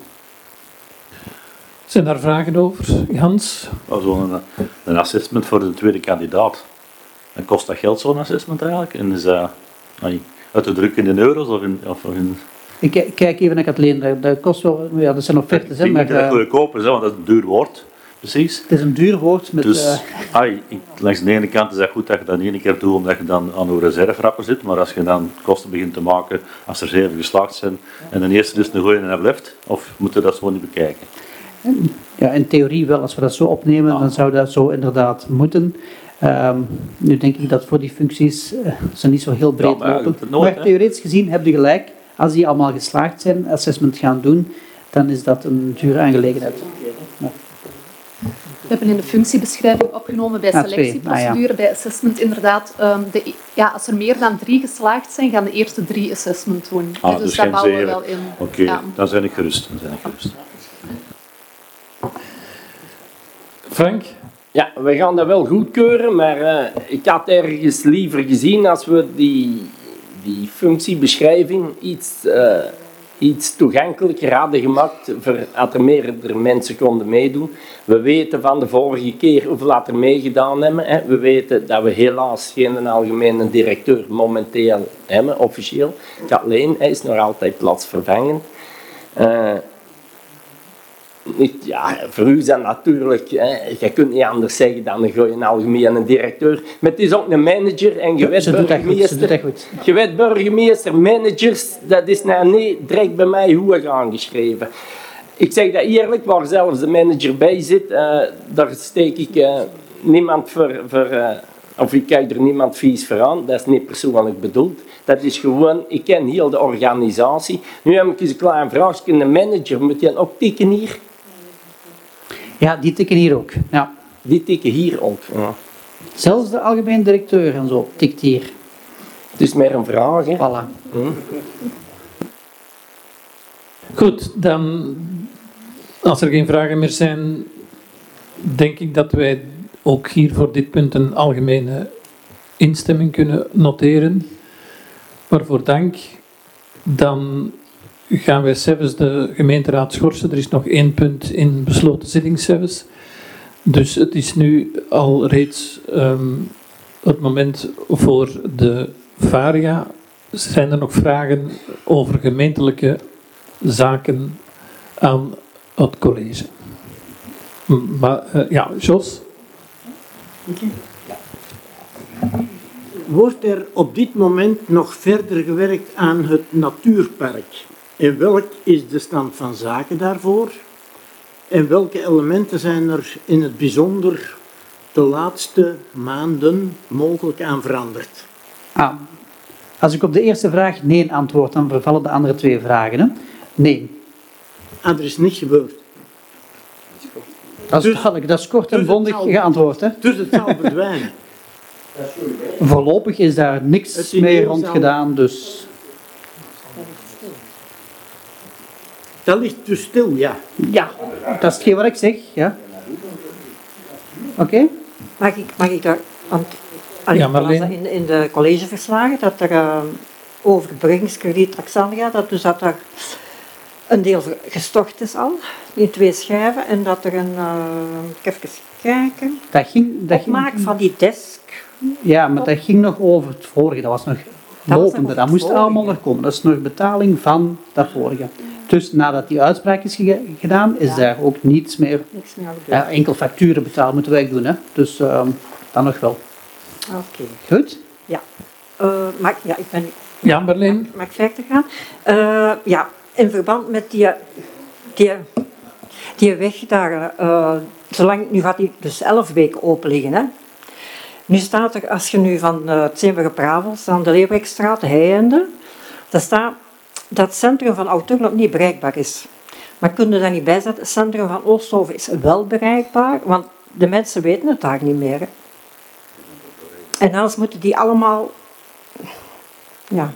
A: Zijn daar vragen over, Hans?
J: Een assessment voor de tweede kandidaat. En kost dat geld, zo'n assessment eigenlijk? En is dat uit te drukken in euro's of in...
C: Ik kijk even naar Kathleen, dat kost wel, ja, dat zijn offertes.
J: Ik denk dat dat goedkoop is, want dat is een duur woord. Precies.
C: Het is een duur woord. Met,
J: dus langs de ene kant is dat goed dat je dat 1 keer doet, omdat je dan aan je reserverappen zit, maar als je dan kosten begint te maken, als er 7 geslaagd zijn, en de eerste dus een goeie en een blijft, of moeten we dat gewoon niet bekijken?
C: Ja, in theorie wel. Als we dat zo opnemen, dan zou dat zo inderdaad moeten. Nu denk ik dat voor die functies ze niet zo heel breed lopen. Maar theoretisch gezien heb je gelijk. Als die allemaal geslaagd zijn, assessment gaan doen, dan is dat een dure aangelegenheid. Ja.
L: We hebben in de functiebeschrijving opgenomen bij selectieprocedure, bij assessment inderdaad. Als er meer dan 3 geslaagd zijn, gaan de eerste 3 assessment doen.
J: Dus
L: daar bouwen we wel in.
J: Oké, dan ben ik gerust.
A: Frank?
E: Ja, we gaan dat wel goedkeuren, maar ik had ergens liever gezien als we die functiebeschrijving iets toegankelijker hadden gemaakt, dat er meerdere mensen konden meedoen. We weten van de vorige keer hoeveel er meegedaan hebben. Hè. We weten dat we helaas geen algemene directeur momenteel hebben, officieel. Kathleen is nog altijd plaatsvervangend. Ja, voor u is dat natuurlijk, je kunt niet anders zeggen dan een algemene directeur. Maar het is ook een manager en je weet burgemeester. Je weet burgemeester, managers, dat is nou niet direct bij mij hoe aangeschreven. Ik zeg dat eerlijk, waar zelfs de manager bij zit, daar steek ik niemand of ik kijk er niemand vies voor aan. Dat is niet persoonlijk bedoeld. Dat is gewoon, ik ken heel de organisatie. Nu heb ik eens een klein vraagje, de manager, moet je ook tikken hier?
C: Ja, die tikken hier ook. Ja.
E: Die tikken hier ook. Ja.
C: Zelfs de algemeen directeur en zo tikt hier.
E: Het is meer een vraag. Hè?
C: Voilà.
A: Goed, dan, als er geen vragen meer zijn, denk ik dat wij ook hier voor dit punt een algemene instemming kunnen noteren. Waarvoor dank. Dan gaan wij zelfs de gemeenteraad schorsen. Er is nog 1 punt in besloten zitting zelfs. Dus het is nu al reeds het moment voor de varia. Zijn er nog vragen over gemeentelijke zaken aan het college? Jos?
I: Wordt er op dit moment nog verder gewerkt aan het natuurpark? En welk is de stand van zaken daarvoor? En welke elementen zijn er in het bijzonder de laatste maanden mogelijk aan veranderd?
C: Als ik op de eerste vraag nee antwoord, dan vervallen de andere 2 vragen. Hè? Nee.
I: Er is niets gebeurd.
C: Dat is duidelijk, dat is kort en bondig geantwoord. Hè?
I: Dus het zal verdwijnen.
C: Voorlopig is daar niks mee rond gedaan, dus...
I: Dat ligt dus stil, ja.
C: Ja, dat is hetgeen wat ik zeg, ja. Oké?
M: Mag ik daar... Want
A: Ja, Marleen.
M: in de collegeverslagen dat er overbruggingskrediet gaat, dat dus dat er een deel gestort is al, in 2 schijven, en dat er een... even kijken...
C: Dat
M: opmaak van die desk.
C: Ja, maar dat ging nog over het vorige, dat was nog lopende. Dat moest allemaal nog komen. Dat is nog betaling van dat vorige. Dus nadat die uitspraak is gedaan, is daar ook niets meer... enkel facturen betalen moeten wij doen, hè. Dus dan nog wel.
M: Oké.
C: Goed?
M: Ja. Ik ben...
A: Ja, Marleen.
M: Mag ik verder gaan? Ja, in verband met die weg daar, nu gaat die dus 11 weken open liggen, hè. Nu staat er, als je nu van het Zeembergen-Pravels aan de Leeuwerijkstraat, de Heijende, daar staat dat het centrum van Oud-Turk nog niet bereikbaar is. Maar kunnen we daar niet bij zetten? Het centrum van Oosthoven is wel bereikbaar, want de mensen weten het daar niet meer. Hè. En anders moeten die allemaal... Ja.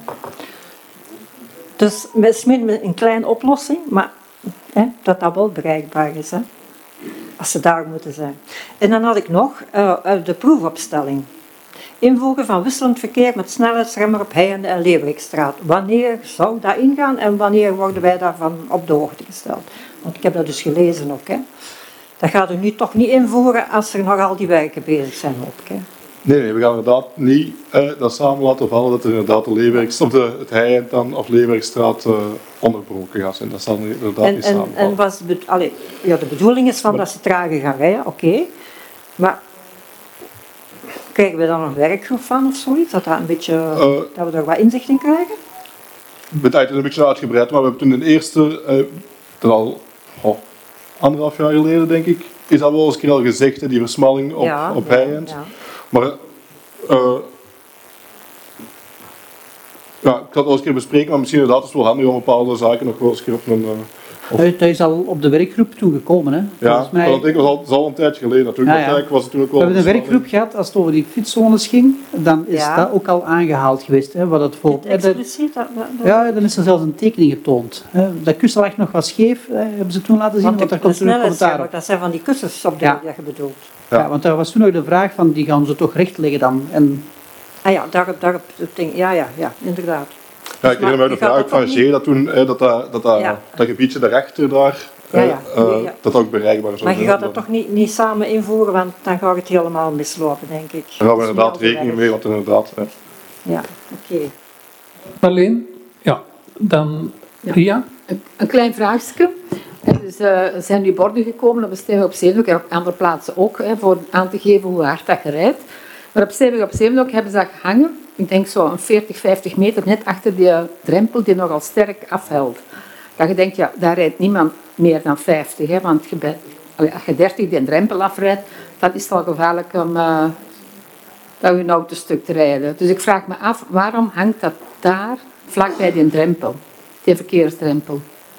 M: Dus misschien met een kleine oplossing, maar dat dat wel bereikbaar is. Hè. Als ze daar moeten zijn. En dan had ik nog de proefopstelling. Invoegen van wisselend verkeer met snelheidsremmer op Heijende en Leeuwerijkstraat. Wanneer zou dat ingaan en wanneer worden wij daarvan op de hoogte gesteld? Want ik heb dat dus gelezen ook. Hè. Dat gaat u nu toch niet invoeren als er nog al die werken bezig zijn ook. Hè.
F: Nee, we gaan inderdaad niet dat samen laten vallen dat er inderdaad het Heijend dan of Leeuwerijkstraat onderbroken gaat zijn. Dat zal inderdaad niet samenvallen.
M: En was de bedoeling is van dat ze trager gaan rijden, oké. Maar krijgen we dan een werkgroep van of zoiets? Dat we daar wat inzicht in krijgen?
F: Het is een beetje uitgebreid, maar we hebben toen de eerste, al 1,5 jaar geleden denk ik, is dat wel eens een keer al gezegd, hè, die versmalling op Heijend. Ja. Maar ik ga het wel eens een keer bespreken, maar misschien inderdaad is het wel handig om bepaalde zaken nog wel eens een keer op een...
C: Dat is al op de werkgroep toegekomen, hè?
F: Ja, mij... dat denk ik was al een tijdje geleden natuurlijk. Ja. Was het toen ook wel
C: we hebben een werkgroep gehad, als het over die fietszones ging, dan is dat ook al aangehaald geweest. Hè, wat het voor... Ja, dan is er zelfs een tekening getoond. Dat kussen lag nog wat scheef, hebben ze toen laten zien, want daar komt een commentaar op.
M: Dat zijn van die kussens op dat je bedoelt.
C: Ja, want daar was toen nog de vraag van, die gaan ze toch recht leggen dan? En...
M: daarop het ding, ja, inderdaad.
F: Ja, ik herinner me de vraag van G, dat toen dat gebiedje daarachter daar, dat ook bereikbaar zou zijn.
M: Maar je gaat dat toch niet samen invoeren, want dan gaat het helemaal mislopen, denk ik.
F: Daar gaan we inderdaad rekening mee, want inderdaad...
M: Ja, oké.
A: Marleen? Ja, dan Ria?
B: Een klein vraagje. Dus, er zijn nu borden gekomen op Steenweg op Zevenhoek en op andere plaatsen ook, voor aan te geven hoe hard dat je rijdt. Maar op Steenweg hebben ze dat gehangen. Ik denk zo een 40, 50 meter, net achter die drempel die nogal sterk afhelt. Dat je denkt, daar rijdt niemand meer dan 50. Hè, want als je 30 die drempel afrijdt, dan is het al gevaarlijk om dat je auto stuk te rijden. Dus ik vraag me af, waarom hangt dat daar, vlakbij die drempel, die verkeersdrempel?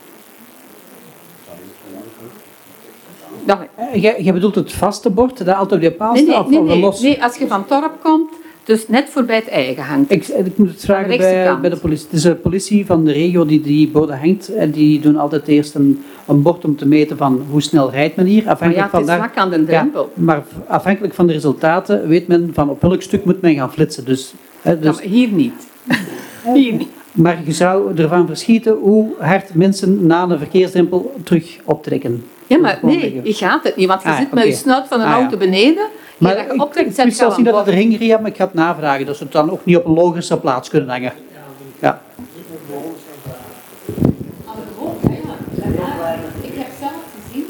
C: Je bedoelt het vaste bord dat altijd op die paal staat?
B: Nee, als je van het dorp komt, dus net voorbij het eigen hangt.
C: Ik moet het vragen bij de politie. Het is de politie van de regio die borden hangt. En die doen altijd eerst een bord om te meten van hoe snel rijdt men hier.
B: Afhankelijk het is vlak aan de drempel.
C: Ja, maar afhankelijk van de resultaten weet men van op welk stuk moet men gaan flitsen. Dus
B: maar hier niet. Hier niet.
C: Maar je zou ervan verschieten hoe hard mensen na een verkeersdrempel terug optrekken.
B: Ja, maar nee, je gaat het niet, want je zit met je snuit van een auto beneden.
C: Maar ik wist zelfs niet dat het er hing, Ria, maar ik ga het navragen. Dat ze het dan ook niet op een logische plaats kunnen hangen. Ja.
B: Ik heb zelf gezien,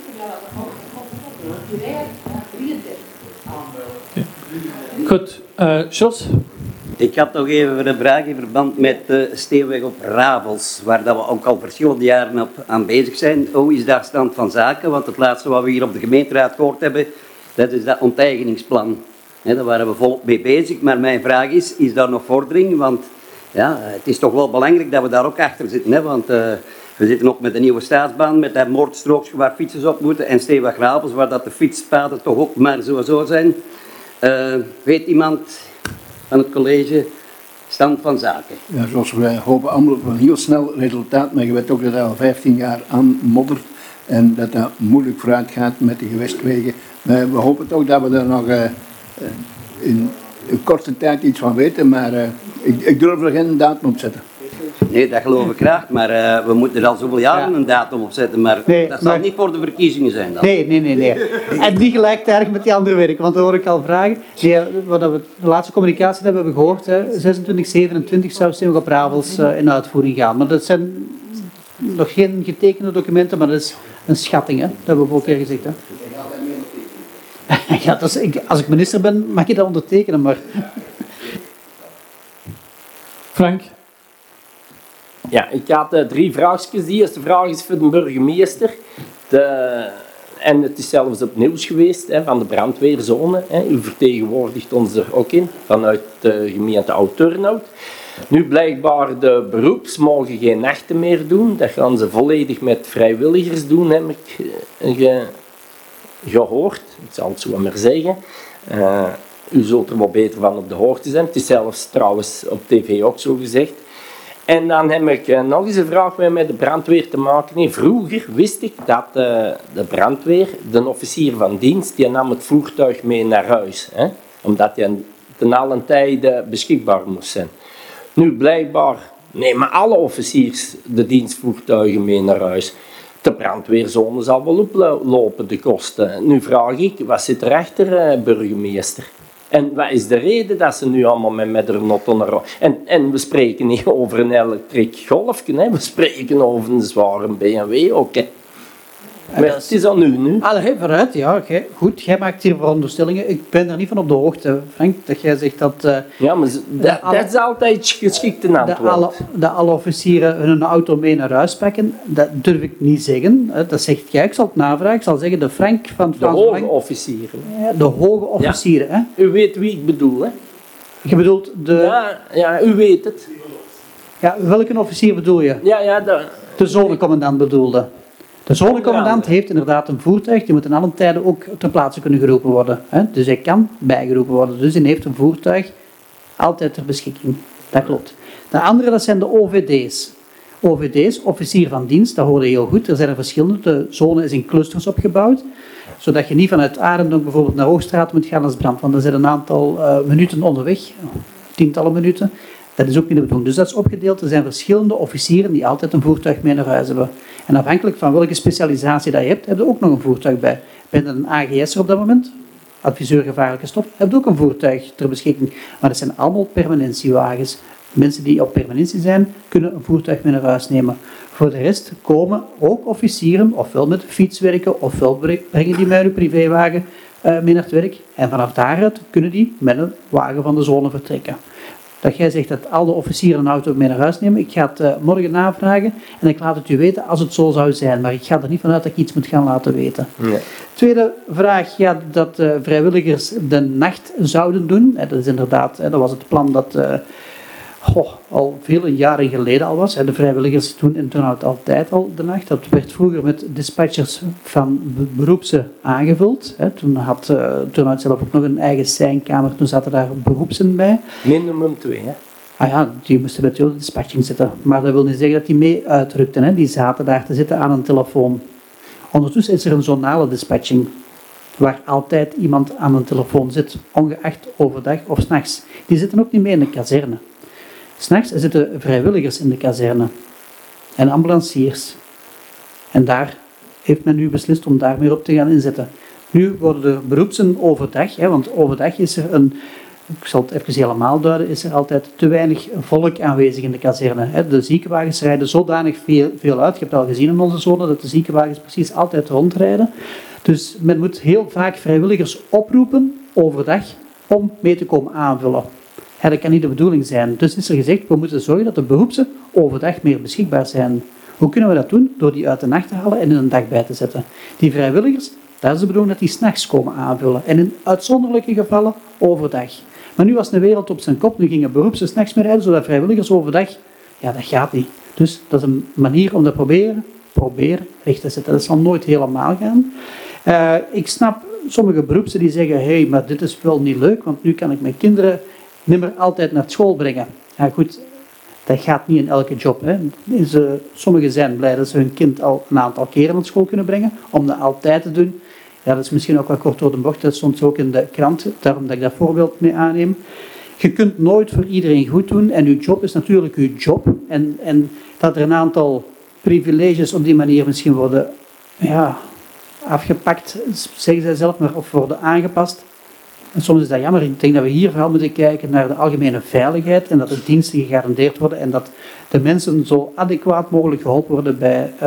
A: Goed, Jos?
D: Ik had nog even een vraag in verband met de steenweg op Ravels, waar dat we ook al verschillende jaren aan bezig zijn. Hoe is daar stand van zaken? Want het laatste wat we hier op de gemeenteraad gehoord hebben, dat is dat onteigeningsplan. Daar waren we volop mee bezig, maar mijn vraag is daar nog vordering? Want ja, het is toch wel belangrijk dat we daar ook achter zitten. Hè? Want we zitten ook met de nieuwe staatsbaan, met dat moordstrookje waar fietsers op moeten, en steenweg Ravels, waar dat de fietspaden toch ook maar zo zijn. Weet iemand van het college stand van zaken?
H: Ja, zoals wij hopen allemaal op een heel snel resultaat, maar je weet ook dat dat al 15 jaar aan moddert en dat dat moeilijk vooruit gaat met de gewestwegen. Maar we hopen toch dat we daar nog in een korte tijd iets van weten, maar ik durf er geen datum op zetten.
D: Nee, dat geloof ik graag, maar we moeten er al zoveel jaren een datum op zetten, maar dat zal niet voor de verkiezingen zijn dan.
C: Nee. En niet gelijktijdig met die andere werk, want dan hoor ik al vragen. Nee, wat we de laatste communicatie hebben we gehoord, 26, 27 zou steenweg op Ravels in uitvoering gaan. Maar dat zijn nog geen getekende documenten, maar dat is een schatting, hè? Dat hebben we ook keer gezegd. Hè? Ja, dat is, als ik minister ben, mag je dat ondertekenen, maar...
A: Frank?
E: Ja, ik had 3 vraagjes. De eerste vraag is voor de burgemeester. En het is zelfs op nieuws geweest, van de brandweerzone. U vertegenwoordigt ons er ook in, vanuit de gemeente Oud-Turnhout. Nu blijkbaar de beroeps mogen geen nachten meer doen. Dat gaan ze volledig met vrijwilligers doen, heb ik gehoord. Ik zal het zo maar zeggen. U zult er wel beter van op de hoogte zijn. Het is zelfs trouwens op tv ook zo gezegd. En dan heb ik nog eens een vraag met de brandweer te maken. Nee, vroeger wist ik dat de brandweer, de officier van dienst, die nam het voertuig mee naar huis. Omdat hij ten allen tijde beschikbaar moest zijn. Nu blijkbaar nemen alle officiers de dienstvoertuigen mee naar huis. De brandweerzone zal wel oplopen, de kosten. Nu vraag ik, wat zit erachter, burgemeester? En wat is de reden dat ze nu allemaal met de notten naar... En we spreken niet over een elektrisch golfje, hè. We spreken over een zware BMW ook. Hè. Maar het is aan u nu.
C: Allee, vooruit, ja. Okay. Goed, jij maakt hier veronderstellingen. Ik ben er niet van op de hoogte, Frank, dat jij zegt dat...
E: ja, maar dat is altijd geschikt een antwoord.
C: Dat alle officieren hun auto mee naar huis pakken, dat durf ik niet zeggen. Dat zegt jij, ik zal het navragen. Ik zal zeggen, de Frank van
E: de hoge officieren.
C: Ja, de hoge officieren,
E: ja. Hè. U weet wie ik bedoel, hè?
C: Je bedoelt de...
E: Ja, u weet het.
C: Ja, welke officier bedoel je?
E: Ja,
C: de zonecommandant bedoelde. De zonecommandant heeft inderdaad een voertuig, die moet in alle tijden ook ter plaatse kunnen geroepen worden. Hè? Dus hij kan bijgeroepen worden. Dus hij heeft een voertuig altijd ter beschikking. Dat klopt. De andere, dat zijn de OVD's. OVD's, officier van dienst, dat hoorde je heel goed. Er zijn er verschillende. De zone is in clusters opgebouwd, zodat je niet vanuit Arendonk bijvoorbeeld naar Hoogstraat moet gaan als brand. Want er zijn een aantal minuten onderweg, tientallen minuten. Dat is ook niet de bedoeling. Dus dat is opgedeeld. Er zijn verschillende officieren die altijd een voertuig mee naar huis hebben. En afhankelijk van welke specialisatie dat je hebt, heb je ook nog een voertuig bij. Ben je een AGS'er op dat moment, adviseur gevaarlijke stof, heb je ook een voertuig ter beschikking. Maar dat zijn allemaal permanentiewagens. Mensen die op permanentie zijn, kunnen een voertuig mee naar huis nemen. Voor de rest komen ook officieren, ofwel met de fiets werken, ofwel brengen die met hun privéwagen mee naar het werk. En vanaf daaruit kunnen die met een wagen van de zone vertrekken. Dat jij zegt dat alle officieren een auto mee naar huis nemen. Ik ga het morgen navragen en ik laat het u weten als het zo zou zijn. Maar ik ga er niet vanuit dat ik iets moet gaan laten weten. Nee. Tweede vraag, ja, dat vrijwilligers de nacht zouden doen. Dat is inderdaad, dat was het plan dat al vele jaren geleden al was. De vrijwilligers doen in Turnhout altijd al de nacht. Dat werd vroeger met dispatchers van beroepsen aangevuld. Toen had Turnhout zelf ook nog een eigen seinkamer. Toen zaten daar beroepsen bij.
E: Minimum 2, hè?
C: Ah ja, die moesten bij de dispatching zitten. Maar dat wil niet zeggen dat die mee uitrukten. Hè. Die zaten daar te zitten aan een telefoon. Ondertussen is er een zonale dispatching, waar altijd iemand aan een telefoon zit, ongeacht overdag of 's nachts. Die zitten ook niet mee in de kazerne. 's Nachts zitten vrijwilligers in de kazerne en ambulanciers. En daar heeft men nu beslist om daar meer op te gaan inzetten. Nu worden de beroepsen overdag, want overdag is er ik zal het even helemaal duiden, is er altijd te weinig volk aanwezig in de kazerne. De ziekenwagens rijden zodanig veel uit. Je hebt het al gezien in onze zone dat de ziekenwagens precies altijd rondrijden. Dus men moet heel vaak vrijwilligers oproepen overdag om mee te komen aanvullen. Ja, dat kan niet de bedoeling zijn. Dus is er gezegd, we moeten zorgen dat de beroepsen overdag meer beschikbaar zijn. Hoe kunnen we dat doen? Door die uit de nacht te halen en in een dag bij te zetten. Die vrijwilligers, daar is de bedoeling dat die 's nachts komen aanvullen. En in uitzonderlijke gevallen overdag. Maar nu was de wereld op zijn kop. Nu gingen beroepsen 's nachts meer rijden, zodat vrijwilligers overdag... Ja, dat gaat niet. Dus dat is een manier om dat proberen recht te zetten. Dat zal nooit helemaal gaan. Ik snap sommige beroepsen die zeggen, hey, maar dit is wel niet leuk, want nu kan ik mijn kinderen niet meer altijd naar school brengen. Ja, goed, dat gaat niet in elke job. Hè. Sommigen zijn blij dat ze hun kind al een aantal keren naar school kunnen brengen, om dat altijd te doen. Ja, dat is misschien ook wel kort door de bocht, dat stond ook in de krant, daarom dat ik dat voorbeeld mee aanneem. Je kunt nooit voor iedereen goed doen en uw job is natuurlijk uw job. En dat er een aantal privileges op die manier misschien worden afgepakt, zeggen zij zelf, maar of worden aangepast. En soms is dat jammer. Ik denk dat we hier vooral moeten kijken naar de algemene veiligheid en dat de diensten gegarandeerd worden en dat de mensen zo adequaat mogelijk geholpen worden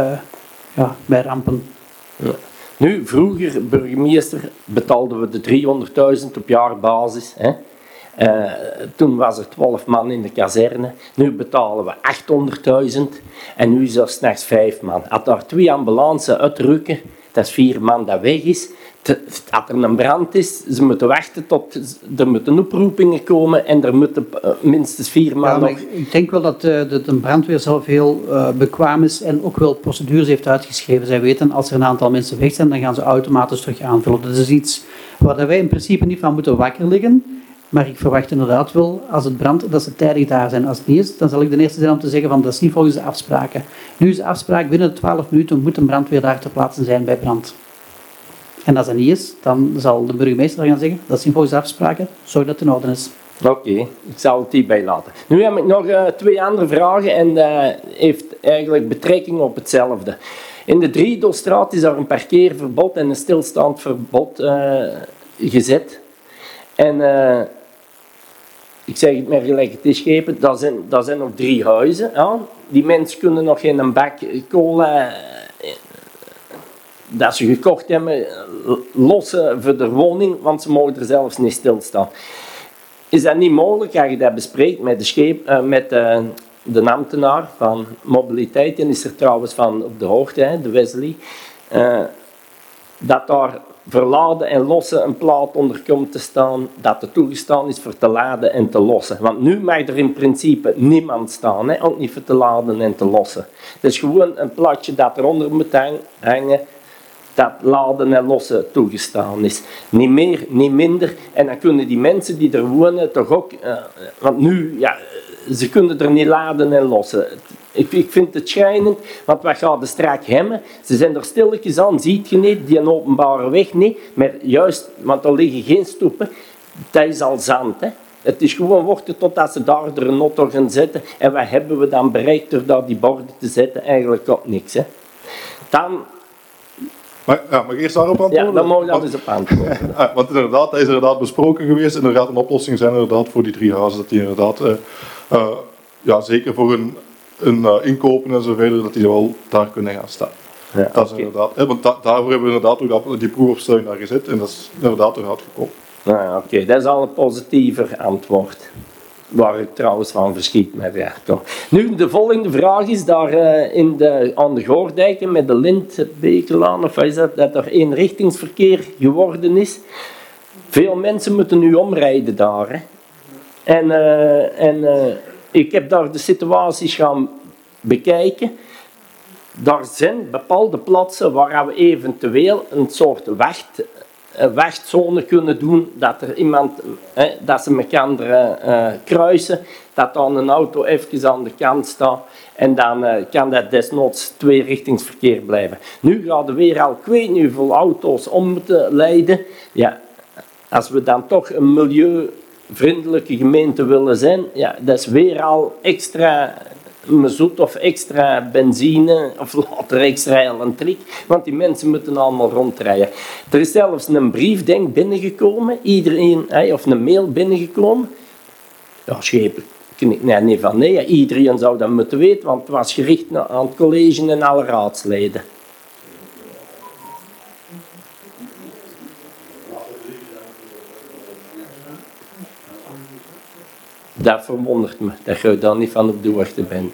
C: bij rampen.
E: Ja. Nu, vroeger, burgemeester, betaalden we de 300.000 op jaarbasis. Hè? Toen was er 12 man in de kazerne. Nu betalen we 800.000 en nu is er slechts 5 man. Als daar 2 ambulances uitrukken, dat is 4 man dat weg is. Als er een brand is, ze moeten wachten tot er moeten oproepingen komen en er moeten minstens 4 man nog...
C: Ik denk wel dat de brandweer zelf heel bekwaam is en ook wel procedures heeft uitgeschreven. Zij weten, als er een aantal mensen weg zijn, dan gaan ze automatisch terug aanvullen. Dat is iets waar wij in principe niet van moeten wakker liggen. Maar ik verwacht inderdaad wel, als het brandt, dat ze tijdig daar zijn. Als het niet is, dan zal ik de eerste zijn om te zeggen van dat is niet volgens de afspraken. Nu is de afspraak, binnen de 12 minuten moet een brandweer daar ter plaatse zijn bij brand. En als dat niet is, dan zal de burgemeester gaan zeggen, dat is niet volgens de afspraken, zorg dat het in orde is.
E: Oké, ik zal het hierbij laten. Nu heb ik nog 2 andere vragen en dat heeft eigenlijk betrekking op hetzelfde. In de Driedelstraat is er een parkeerverbod en een stilstaand verbod gezet. En ik zeg het maar gelijk, het is schepen, dat zijn nog 3 huizen. Ja. Die mensen kunnen nog in een bak cola dat ze gekocht hebben lossen voor de woning, want ze mogen er zelfs niet stilstaan. Is dat niet mogelijk als je dat bespreekt met de ambtenaar van mobiliteit, en is er trouwens van op de hoogte, de Wesley, dat daar verladen en lossen een plaat onder komt te staan, dat het toegestaan is voor te laden en te lossen. Want nu mag er in principe niemand staan, hè, ook niet voor te laden en te lossen. Het is gewoon een plaatje dat eronder moet hangen, dat laden en lossen toegestaan is. Niet meer, niet minder. En dan kunnen die mensen die er wonen toch ook... want nu, ja, ze kunnen er niet laden en lossen. Ik vind het schijnend, want wat gaat er straks hebben? Ze zijn er stilletjes aan, ziet je niet, die openbare weg niet. Maar juist, want er liggen geen stoepen, dat is al zand. Hè? Het is gewoon wachten totdat ze daar een auto gaan zetten. En wat hebben we dan bereikt door daar die borden te zetten? Eigenlijk ook niks. Hè? Dan...
F: Maar ik eerst daarop antwoorden?
E: Ja, dan mag je dat eens op antwoorden.
F: Want inderdaad, dat is inderdaad besproken geweest. En er gaat een oplossing zijn inderdaad voor die 3 huizen. Dat die inderdaad, zeker voor hun inkopen en zo verder, dat die wel daar kunnen gaan staan.
E: Ja,
F: dat is inderdaad, want daarvoor hebben we inderdaad ook die proefopstelling daar gezet. En dat is inderdaad eruit gekomen.
E: Nou, oké, dat is al een positiever antwoord. Waar ik trouwens van verschiet met Jacob. Nu, de volgende vraag is daar aan de Goordijken met de Lintbekelaan, of wat is dat er eenrichtingsverkeer geworden is. Veel mensen moeten nu omrijden daar. Hè. Ik heb daar de situaties gaan bekijken. Daar zijn bepaalde plaatsen waar we eventueel een soort wachtzone kunnen doen, dat er iemand, dat ze elkaar kruisen, dat dan een auto even aan de kant staat en dan kan dat desnoods 2-richtingsverkeer blijven. Nu gaan er weer al, ik weet niet hoeveel auto's om moeten leiden. Ja, als we dan toch een milieuvriendelijke gemeente willen zijn, ja, dat is weer al extra mazoet of extra benzine of later extra elektriek, want die mensen moeten allemaal rondrijden. Er is zelfs een brief, denk binnengekomen, iedereen, of een mail binnengekomen. Ja, schepen, nee, van nee, iedereen zou dat moeten weten, want het was gericht aan het college en alle raadsleden. Dat verwondert me, dat je daar niet van op de hoogte bent.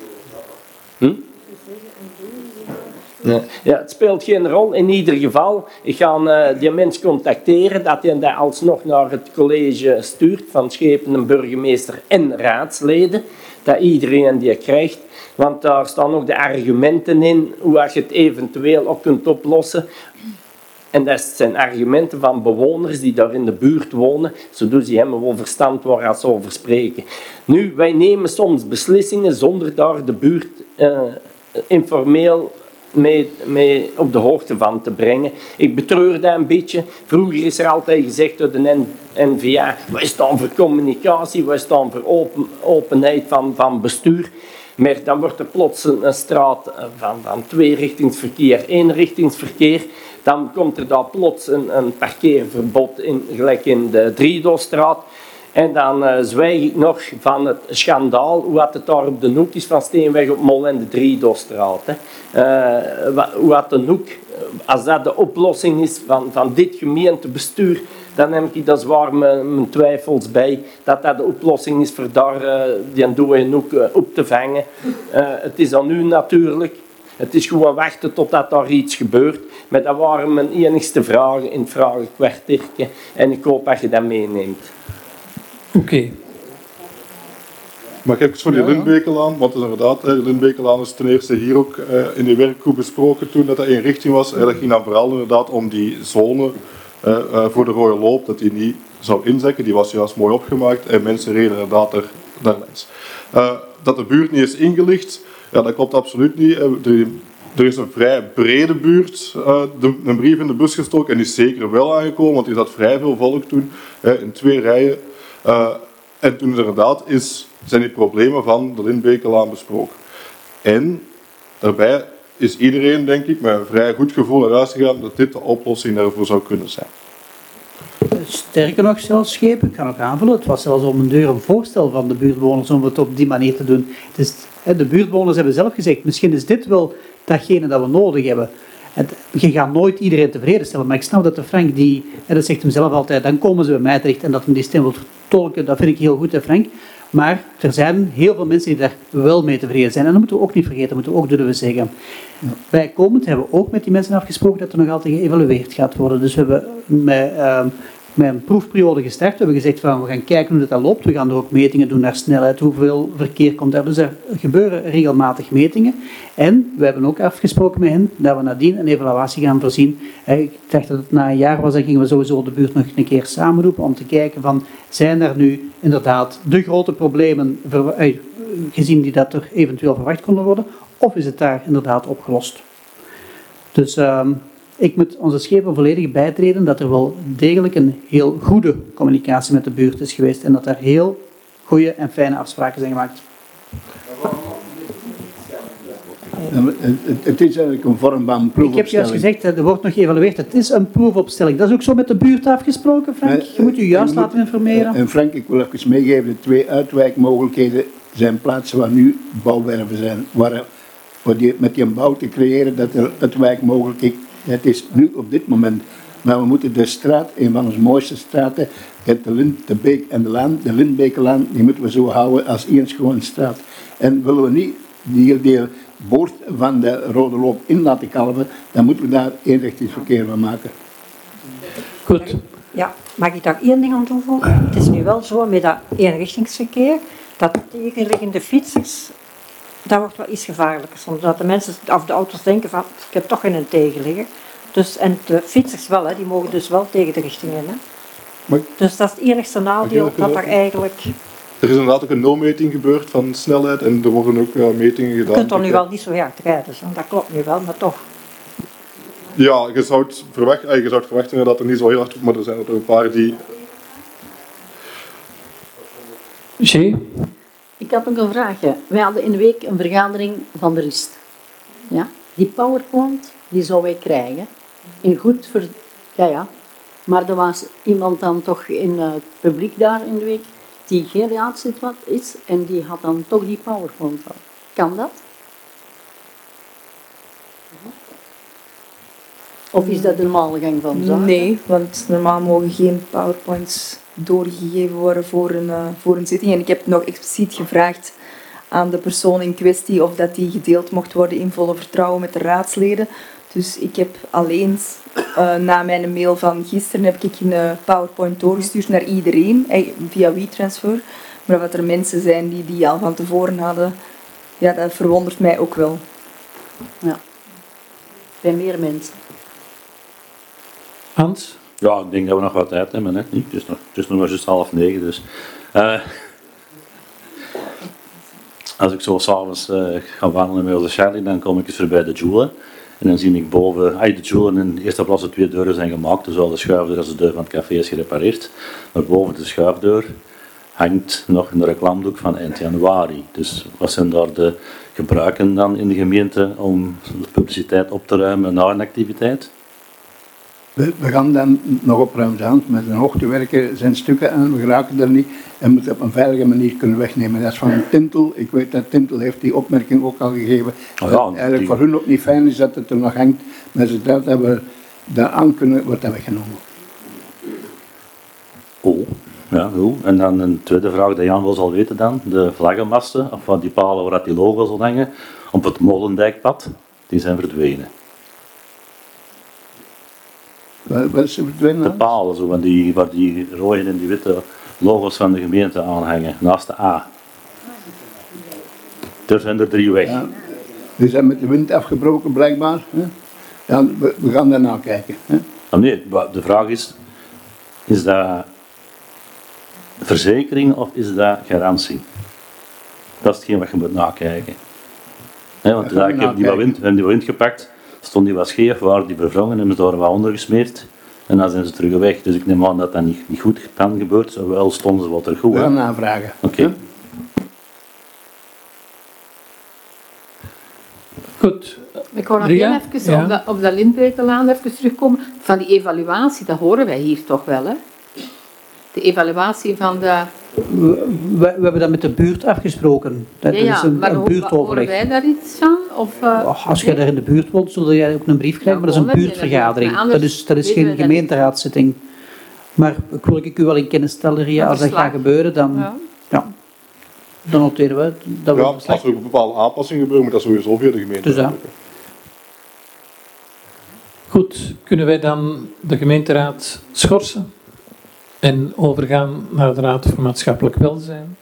E: Ja, het speelt geen rol. In ieder geval, ik ga die mens contacteren, dat hij dat alsnog naar het college stuurt van schepenen, burgemeester en raadsleden. Dat iedereen die krijgt. Want daar staan ook de argumenten in, hoe je het eventueel ook kunt oplossen. En dat zijn argumenten van bewoners die daar in de buurt wonen, zodat ze hebben wel verstand waar als ze over spreken. Nu, wij nemen soms beslissingen zonder daar de buurt informeel mee op de hoogte van te brengen. Ik betreur dat een beetje. Vroeger is er altijd gezegd door de NVA, wij staan voor communicatie, wij staan voor openheid van bestuur. Maar dan wordt er plots een straat van tweerichtingsverkeer, eenrichtingsverkeer. Dan komt er daar plots een parkeerverbod, gelijk in de Driedostraat. En dan zwijg ik nog van het schandaal, hoe het daar op de hoek is van Steenweg op Mol en de Driedostraat. Hoe het de hoek, als dat de oplossing is van dit gemeentebestuur, dan heb ik daar zwaar mijn twijfels bij dat dat de oplossing is voor daar die dode hoek op te vangen. Het is aan u natuurlijk. Het is gewoon wachten totdat daar iets gebeurt. Maar dat waren mijn enigste vragen in het vragenkwartiertje. En ik hoop dat je dat meeneemt.
A: Oké.
F: Maar kijk eens voor die Lindbekelaan, want inderdaad, de Lindbekelaan is ten eerste hier ook in de werkgroep besproken toen dat één richting was. Dat ging dan vooral inderdaad om die zone voor de rode loop, dat die niet zou inzekken. Die was juist mooi opgemaakt en mensen reden inderdaad daar langs. Dat de buurt niet is ingelicht, ja, dat klopt absoluut niet. Er is een vrij brede buurt, een brief in de bus gestoken en die is zeker wel aangekomen, want er zat vrij veel volk toen, in 2 rijen. En toen inderdaad zijn die problemen van de Lindbekelaan besproken. En daarbij is iedereen, denk ik, met een vrij goed gevoel naar huis gegaan dat dit de oplossing daarvoor zou kunnen zijn.
C: Sterker nog, zelfs schepen, ik kan ook aanvullen, het was zelfs om een deur een voorstel van de buurtbewoners om het op die manier te doen. Dus, de buurtbewoners hebben zelf gezegd, misschien is dit wel datgene dat we nodig hebben. Je gaat nooit iedereen tevreden stellen, maar ik snap dat de Frank, en dat zegt hem zelf altijd, dan komen ze bij mij terecht en dat hem die stem wil vertolken, dat vind ik heel goed, hè Frank. Maar er zijn heel veel mensen die daar wel mee tevreden zijn. En dat moeten we ook niet vergeten, dat moeten we ook durven zeggen. Bijkomend hebben we ook met die mensen afgesproken dat er nog altijd geëvalueerd gaat worden. Dus we hebben met een proefperiode gestart. We hebben gezegd van we gaan kijken hoe dat loopt. We gaan er ook metingen doen naar snelheid, hoeveel verkeer komt er. Dus er gebeuren regelmatig metingen. En we hebben ook afgesproken met hen dat we nadien een evaluatie gaan voorzien. Ik dacht dat het na een jaar was, dan gingen we sowieso de buurt nog een keer samenroepen om te kijken van zijn er nu inderdaad de grote problemen gezien die dat er eventueel verwacht konden worden, of is het daar inderdaad opgelost. Dus ik moet onze schepen volledig bijtreden dat er wel degelijk een heel goede communicatie met de buurt is geweest en dat er heel goede en fijne afspraken zijn gemaakt.
H: Het is eigenlijk een vorm van proefopstelling.
C: Ik heb juist gezegd, er wordt nog geëvalueerd. Het is een proefopstelling. Dat is ook zo met de buurt afgesproken, Frank? Je moet je juist laten informeren.
H: En Frank, ik wil even meegeven, de 2 uitwijkmogelijkheden zijn plaatsen waar nu bouwwerven zijn. Met die bouw te creëren dat er uitwijkmogelijkheid is nu op dit moment. Maar we moeten de straat, een van onze mooiste straten, de Beek en de Laan, de Lindbekelaan, die moeten we zo houden als één schone straat. En willen we niet die boord van de rode loop in laten kalven, dan moeten we daar eenrichtingsverkeer van maken.
A: Goed.
M: Ja, mag ik daar 1 ding aan toevoegen? Het is nu wel zo met dat eenrichtingsverkeer, dat tegenliggende fietsers, dat wordt wel iets gevaarlijker. Soms dat de mensen of de auto's denken van, ik heb toch geen tegenligger. Dus, en de fietsers wel, hè, die mogen dus wel tegen de richting in. Hè. Dus dat is het enigste nadeel dat er eigenlijk...
F: Er is inderdaad ook een nulmeting gebeurd van snelheid en er worden ook metingen gedaan.
M: Je kunt er nu wel niet zo hard rijden, dus, dat klopt nu wel, maar toch.
F: Ja, je zou het verwachten dat er niet zo heel hard, maar er zijn er een paar die...
A: Jay?
N: Ik had nog een vraagje. Wij hadden in de week een vergadering van de RIST. Ja? Die PowerPoint, die zou wij krijgen. In goed voor... Ja. Maar er was iemand dan toch in het publiek daar in de week die geen raadslid is en die had dan toch die PowerPoint van. Kan dat? Of is dat de normale gang van zaken?
K: Nee, want normaal mogen geen PowerPoints doorgegeven worden voor een zitting. En ik heb nog expliciet gevraagd aan de persoon in kwestie of dat die gedeeld mocht worden in volle vertrouwen met de raadsleden. Dus ik heb alleen na mijn mail van gisteren heb ik een PowerPoint doorgestuurd naar iedereen via WeTransfer. Maar wat er mensen zijn die al van tevoren hadden, ja, dat verwondert mij ook wel.
N: Ja, bij meer mensen.
A: Hans?
J: Ja, ik denk dat we nog wat tijd hebben. Hè? Het is nog maar juist 8:30. Dus. Als ik zo s'avonds ga wandelen met onze Charlie, dan kom ik eens voorbij de Joule. En dan zie ik boven, de Joule in de eerste plaats 2 deuren zijn gemaakt. Dus al de schuifdeur als de deur van het café is gerepareerd. Maar boven de schuifdeur hangt nog een reclamedoek van eind januari. Dus wat zijn daar de gebruiken dan in de gemeente om de publiciteit op te ruimen na een activiteit?
H: We gaan dan nog op ruimte hand met een hoogte werken, zijn stukken en we geraken er niet en moeten op een veilige manier kunnen wegnemen. Dat is van Tintel. Ik weet dat Tintel heeft die opmerking ook al gegeven.
J: Oh ja,
H: eigenlijk voor hun ook niet fijn is dat het er nog hangt, maar zodra dat we daar aan kunnen, wordt dat weggenomen.
J: Oh, ja, goed. En dan een tweede vraag die Jan wel zal weten dan. De vlaggenmasten, of wat die palen waar die logo zal hangen, op het Molendijkpad, die zijn verdwenen.
H: Wat is er verdwenen?
J: De palen, zo, waar die rode en die witte logo's van de gemeente aan hangen, naast de A. Er zijn er 3 weg.
H: Ja, die zijn met de wind afgebroken blijkbaar. Hè? Ja, we gaan daarna kijken. Hè?
J: Nee, de vraag is dat verzekering of is dat garantie? Dat is hetgeen wat je moet nakijken. Want ik heb die wind gepakt, stond die wat scheef, waren die bevrongen, hebben ze daar wat onder gesmeerd en dan zijn ze terug weg. Dus ik neem aan dat dat niet goed kan gebeurt, wel stonden ze wat er goed.
H: We gaan navragen.
J: Oké.
A: Goed.
B: Ik wou nog
A: Ria?
B: heel even
A: Ja.
B: op dat Lindbrekelaan even terugkomen. Van die evaluatie, dat horen wij hier toch wel, hè? De evaluatie van de...
C: We hebben dat met de buurt afgesproken. Dat is een
B: maar horen
C: buurtoverleg.
B: wij daar iets van? Of,
C: Als jij daar in de buurt woont, zul jij ook een brief krijgen, maar dat is een buurtvergadering. Dat is geen gemeenteraadszitting. Maar ik wil u wel in kennis stellen, Ria, als dat gaat gebeuren, dan noteren we dat we
F: als er een bepaalde aanpassing gebeuren, moet dat sowieso via de gemeente.
C: Dus dat.
A: Goed, kunnen wij dan de gemeenteraad schorsen en overgaan naar de Raad voor Maatschappelijk Welzijn?